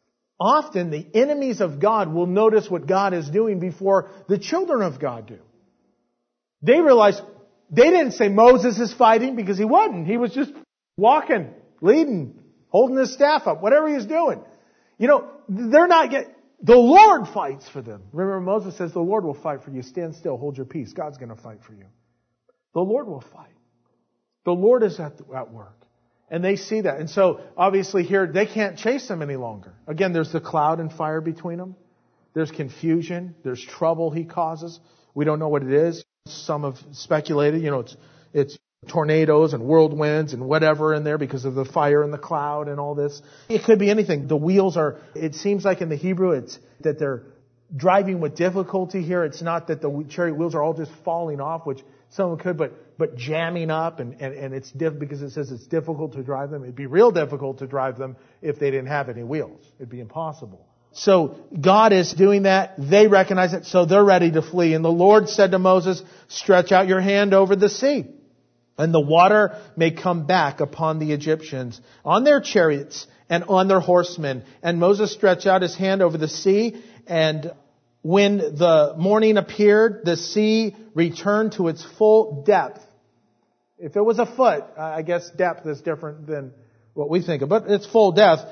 Often the enemies of God will notice what God is doing before the children of God do. They realize, they didn't say Moses is fighting, because he wasn't. He was just walking, leading, holding his staff up, whatever he was doing. You know, they're not the Lord fights for them. Remember, Moses says, the Lord will fight for you. Stand still, hold your peace. God's going to fight for you. The Lord will fight. The Lord is at work. And they see that. And so, obviously here, they can't chase them any longer. Again, there's the cloud and fire between them. There's confusion. There's trouble He causes. We don't know what it is. Some have speculated, it's tornadoes and whirlwinds and whatever in there because of the fire and the cloud and all this. It could be anything. The wheels it seems like in the Hebrew, it's that they're driving with difficulty here. It's not that the chariot wheels are all just falling off, which some could, but jamming up and it's because it says it's difficult to drive them. It'd be real difficult to drive them if they didn't have any wheels. It'd be impossible. So God is doing that. They recognize it, so they're ready to flee. And the Lord said to Moses, "Stretch out your hand over the sea, and the water may come back upon the Egyptians, on their chariots and on their horsemen." And Moses stretched out his hand over the sea, and when the morning appeared, the sea returned to its full depth. If it was a foot, I guess depth is different than what we think of, but it's full depth,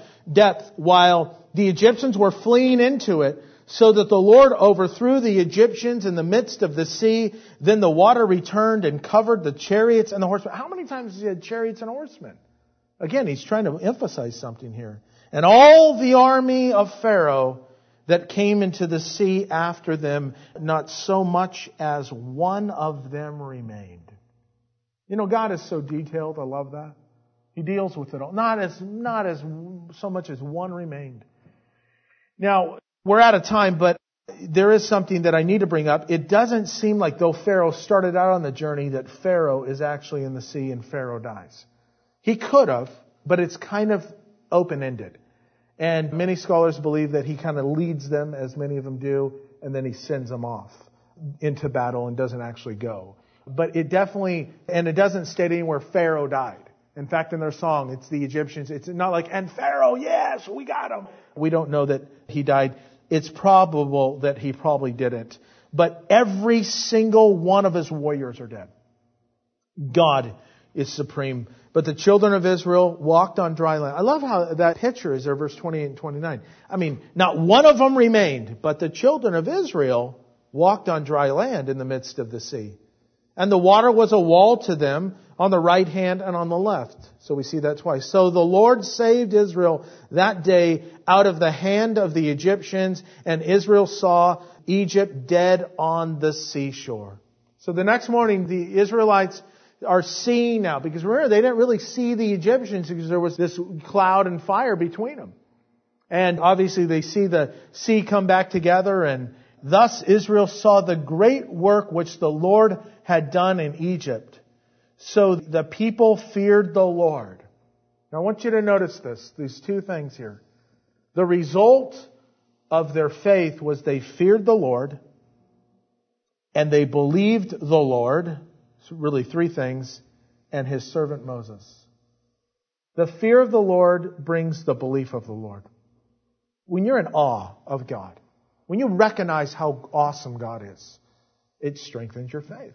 while the Egyptians were fleeing into it, so that the Lord overthrew the Egyptians in the midst of the sea. Then the water returned and covered the chariots and the horsemen. How many times has He had chariots and horsemen? Again, He's trying to emphasize something here. And all the army of Pharaoh that came into the sea after them, not so much as one of them remained. God is so detailed. I love that. He deals with it all. Not as so much as one remained. Now, we're out of time, but there is something that I need to bring up. It doesn't seem like, though Pharaoh started out on the journey, that Pharaoh is actually in the sea and Pharaoh dies. He could have, but it's kind of open-ended. And many scholars believe that he kind of leads them, as many of them do, and then he sends them off into battle and doesn't actually go. But it doesn't state anywhere Pharaoh died. In fact, in their song, it's the Egyptians. It's not like, and Pharaoh, yes, we got him. We don't know that he died. It's probable that he probably didn't. But every single one of his warriors are dead. God is supreme. But the children of Israel walked on dry land. I love how that picture is there, verse 28 and 29. I mean, not one of them remained, but the children of Israel walked on dry land in the midst of the sea. And the water was a wall to them on the right hand and on the left. So we see that twice. So the Lord saved Israel that day out of the hand of the Egyptians, and Israel saw Egypt dead on the seashore. So the next morning, the Israelites are seeing now, because remember, they didn't really see the Egyptians because there was this cloud and fire between them. And obviously they see the sea come back together, and thus Israel saw the great work which the Lord had done in Egypt. So the people feared the Lord. Now I want you to notice these two things here. The result of their faith was they feared the Lord, and they believed the Lord. It's really three things, and His servant Moses. The fear of the Lord brings the belief of the Lord. When you're in awe of God, when you recognize how awesome God is, it strengthens your faith.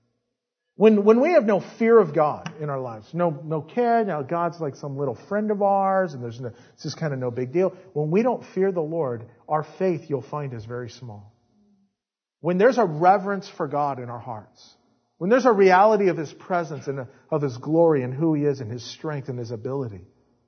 When we have no fear of God in our lives, no care, now God's like some little friend of ours, and it's just kind of no big deal. When we don't fear the Lord, our faith, you'll find, is very small. When there's a reverence for God in our hearts, when there's a reality of His presence and of His glory and who He is and His strength and His ability,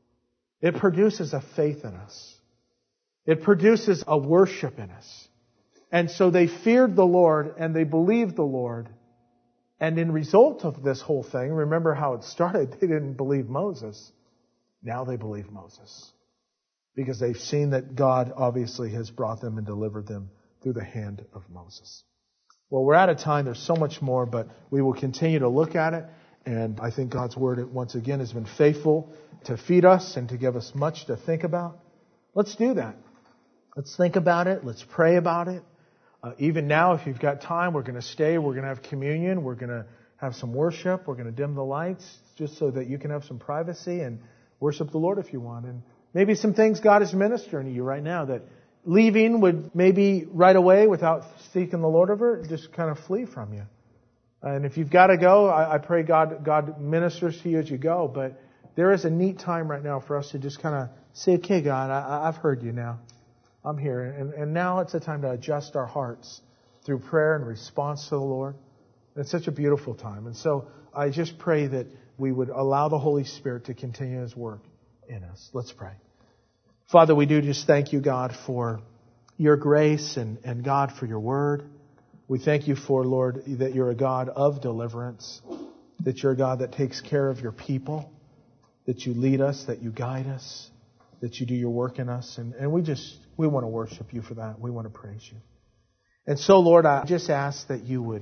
it produces a faith in us. It produces a worship in us. And so they feared the Lord and they believed the Lord. And in result of this whole thing, remember how it started. They didn't believe Moses. Now they believe Moses. Because they've seen that God obviously has brought them and delivered them through the hand of Moses. Well, we're out of time. There's so much more, but we will continue to look at it. And I think God's Word, once again, has been faithful to feed us and to give us much to think about. Let's do that. Let's think about it. Let's pray about it. Even now, if you've got time, we're going to stay. We're going to have communion. We're going to have some worship. We're going to dim the lights just so that you can have some privacy and worship the Lord if you want. And maybe some things God is ministering to you right now that leaving would maybe right away without seeking the Lord over it, just kind of flee from you. And if you've got to go, I pray God ministers to you as you go. But there is a neat time right now for us to just kind of say, okay, God, I've heard you now. I'm here. And now it's a time to adjust our hearts through prayer and response to the Lord. And it's such a beautiful time. And so I just pray that we would allow the Holy Spirit to continue His work in us. Let's pray. Father, we do just thank you, God, for your grace and God, for your word. We thank you for, Lord, that you're a God of deliverance, that you're a God that takes care of your people, that you lead us, that you guide us, that you do your work in us. And we want to worship you for that. We want to praise you. And so, Lord, I just ask that you would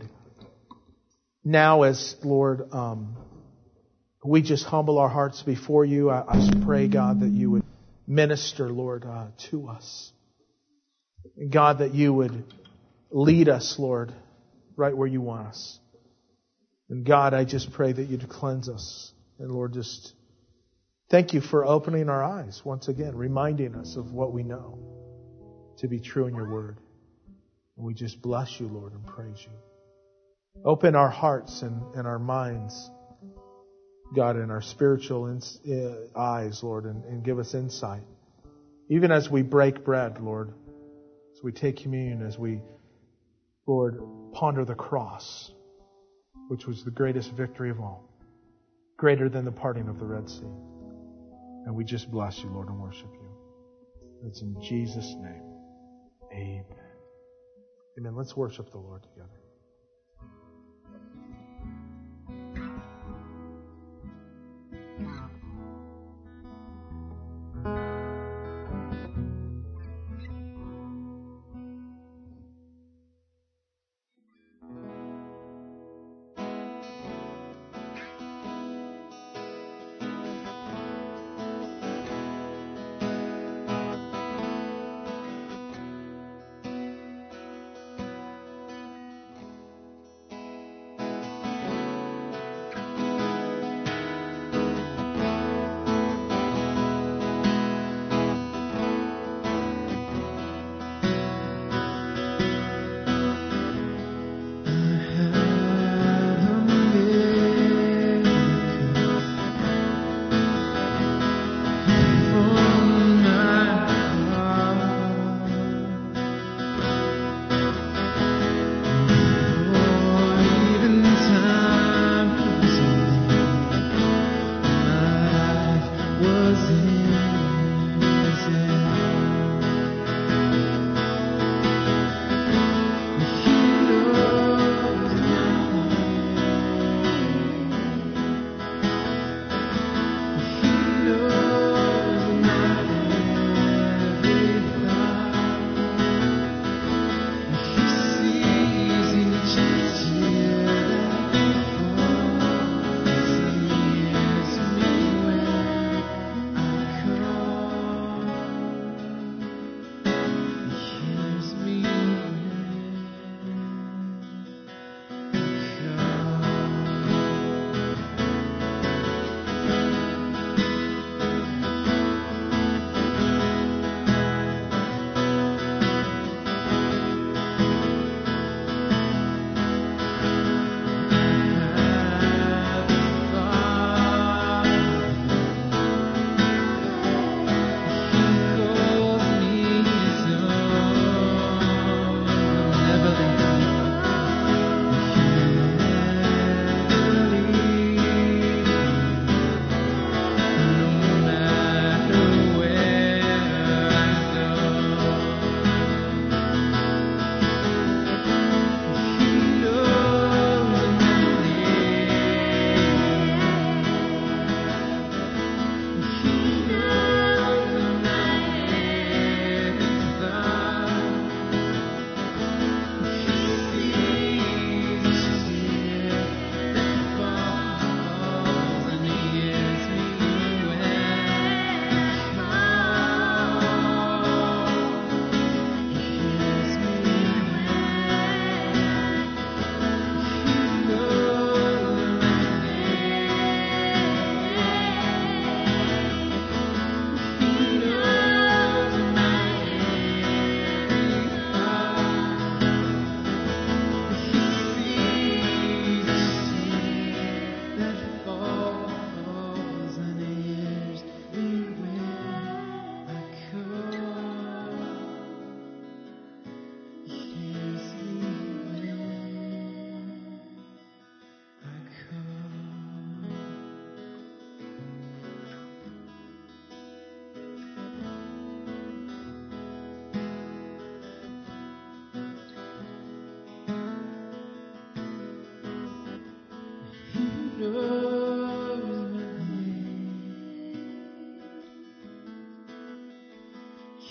now, as Lord, we just humble our hearts before you. I just pray, God, that you would minister, Lord, to us. God, that you would lead us, Lord, right where you want us. And God, I just pray that you'd cleanse us. And Lord, just thank you for opening our eyes once again, reminding us of what we know to be true in your word. And we just bless you, Lord, and praise you. Open our hearts and our minds, God, and our spiritual eyes, Lord, and give us insight. Even as we break bread, Lord, as we take communion, as we, Lord, ponder the cross, which was the greatest victory of all, greater than the parting of the Red Sea. And we just bless you, Lord, and worship you. It's in Jesus' name. Amen. Amen. Let's worship the Lord together.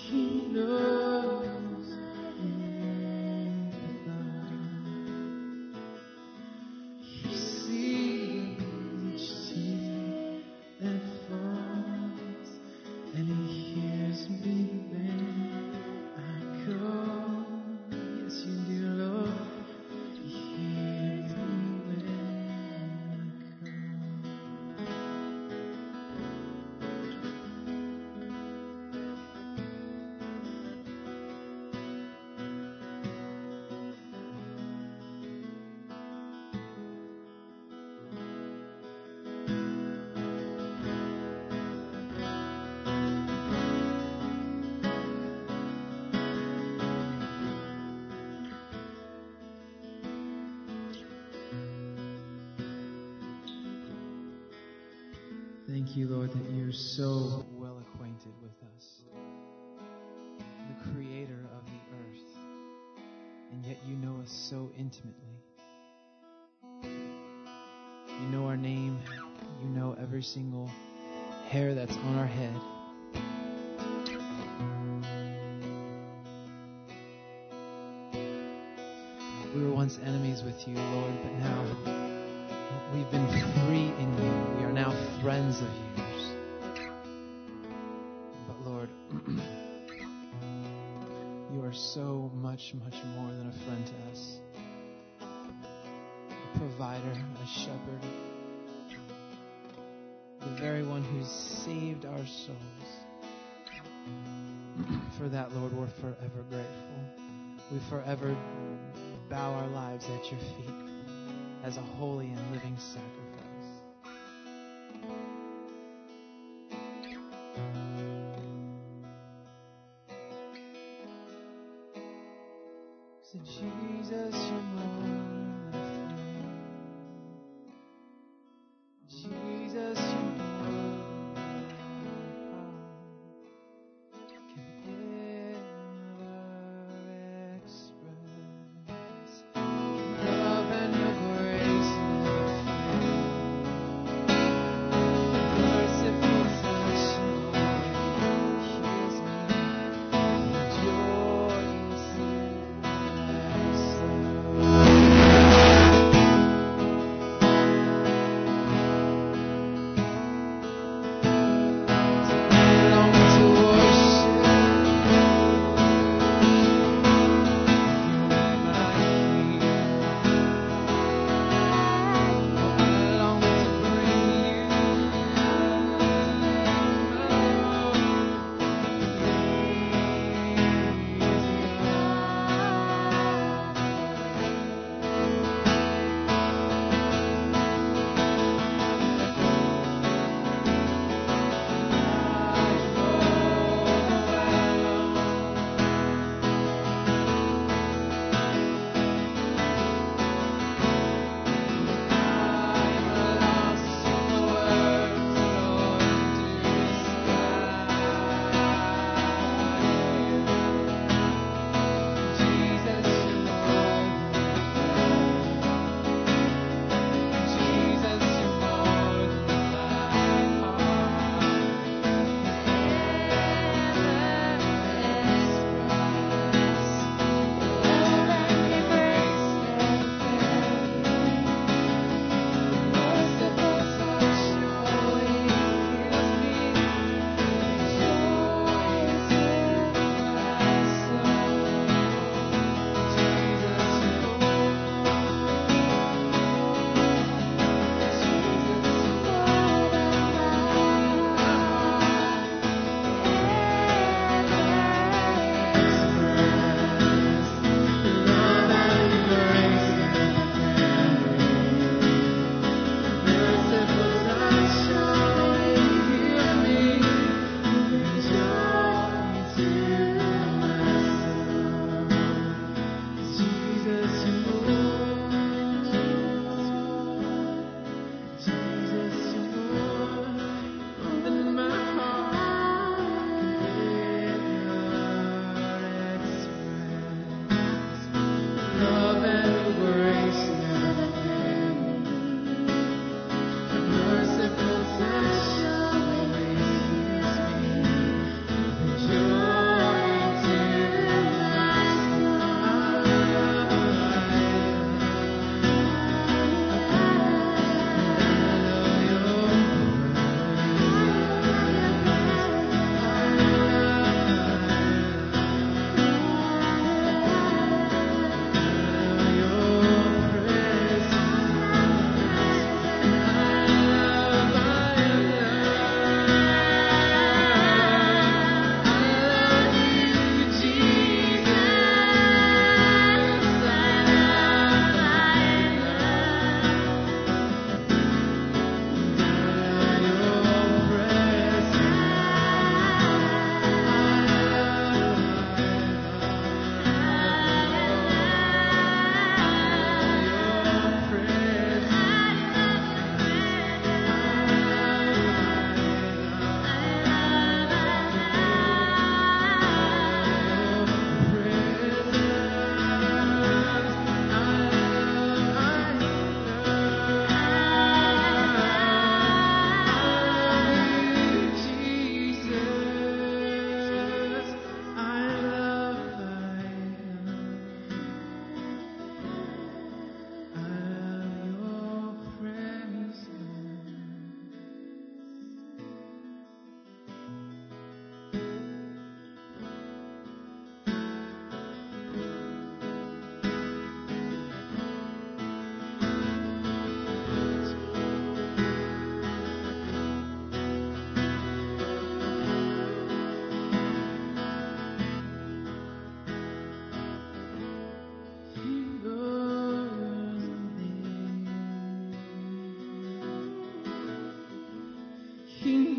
Thank you, Lord, that you're so well acquainted with us, the creator of the earth, and yet you know us so intimately. You know our name. You know every single hair that's on our head. We were once enemies with you, Lord, but now we've been free in you. We are now friends of yours. But Lord, you are so much, much more than a friend to us. A provider, a shepherd, the very one who's saved our souls. For that, Lord, we're forever grateful. We forever bow our lives at your feet as a holy and living sacrifice. So Jesus, you're more than a friend. Jesus, you're more than can ever express. Love and your grace never fail. Merciful touch, heals me. Joy is in my soul.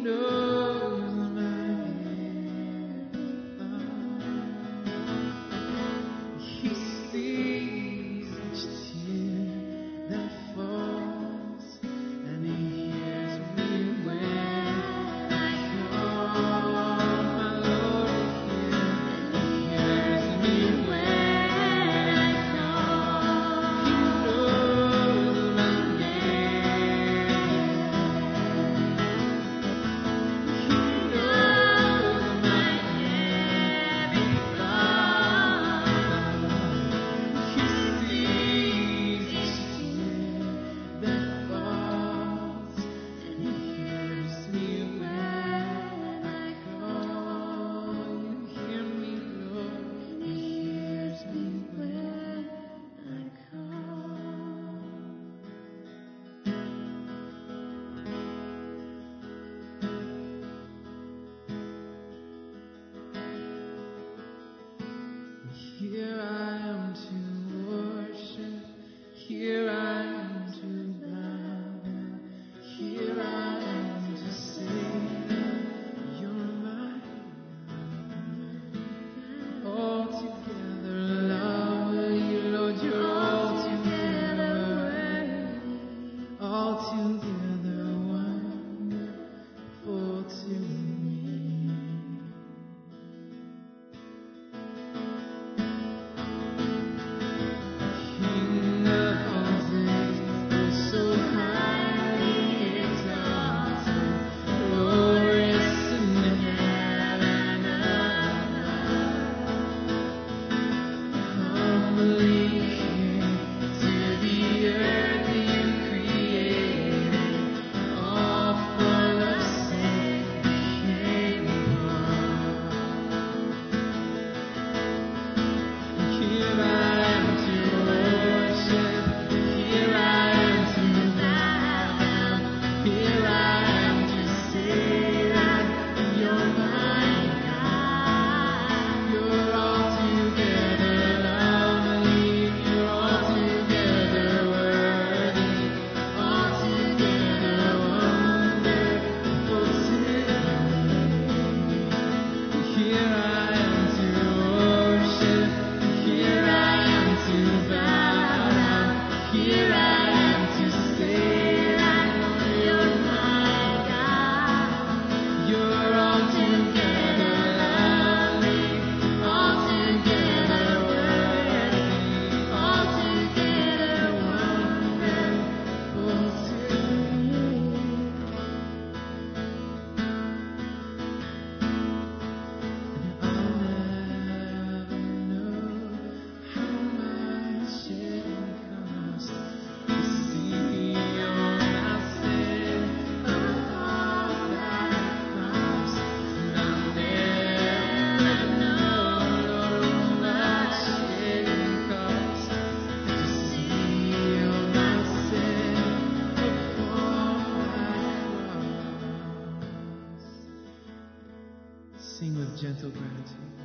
Gentle gratitude.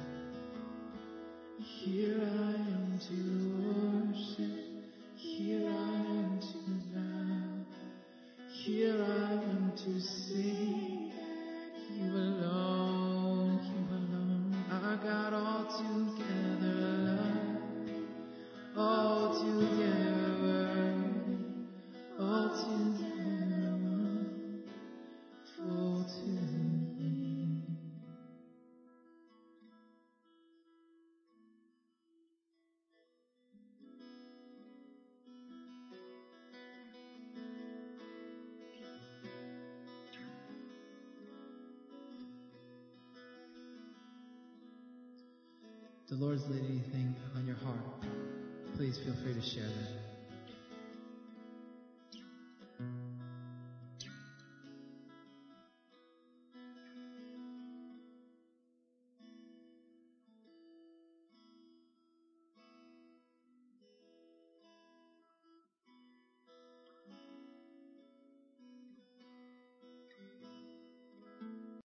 Here I am to worship. Here I am to bow. Here I am to sing. You alone, our God, altogether loved, altogether worthy, altogether wonderful to me. The Lord's laid anything on your heart, please feel free to share that.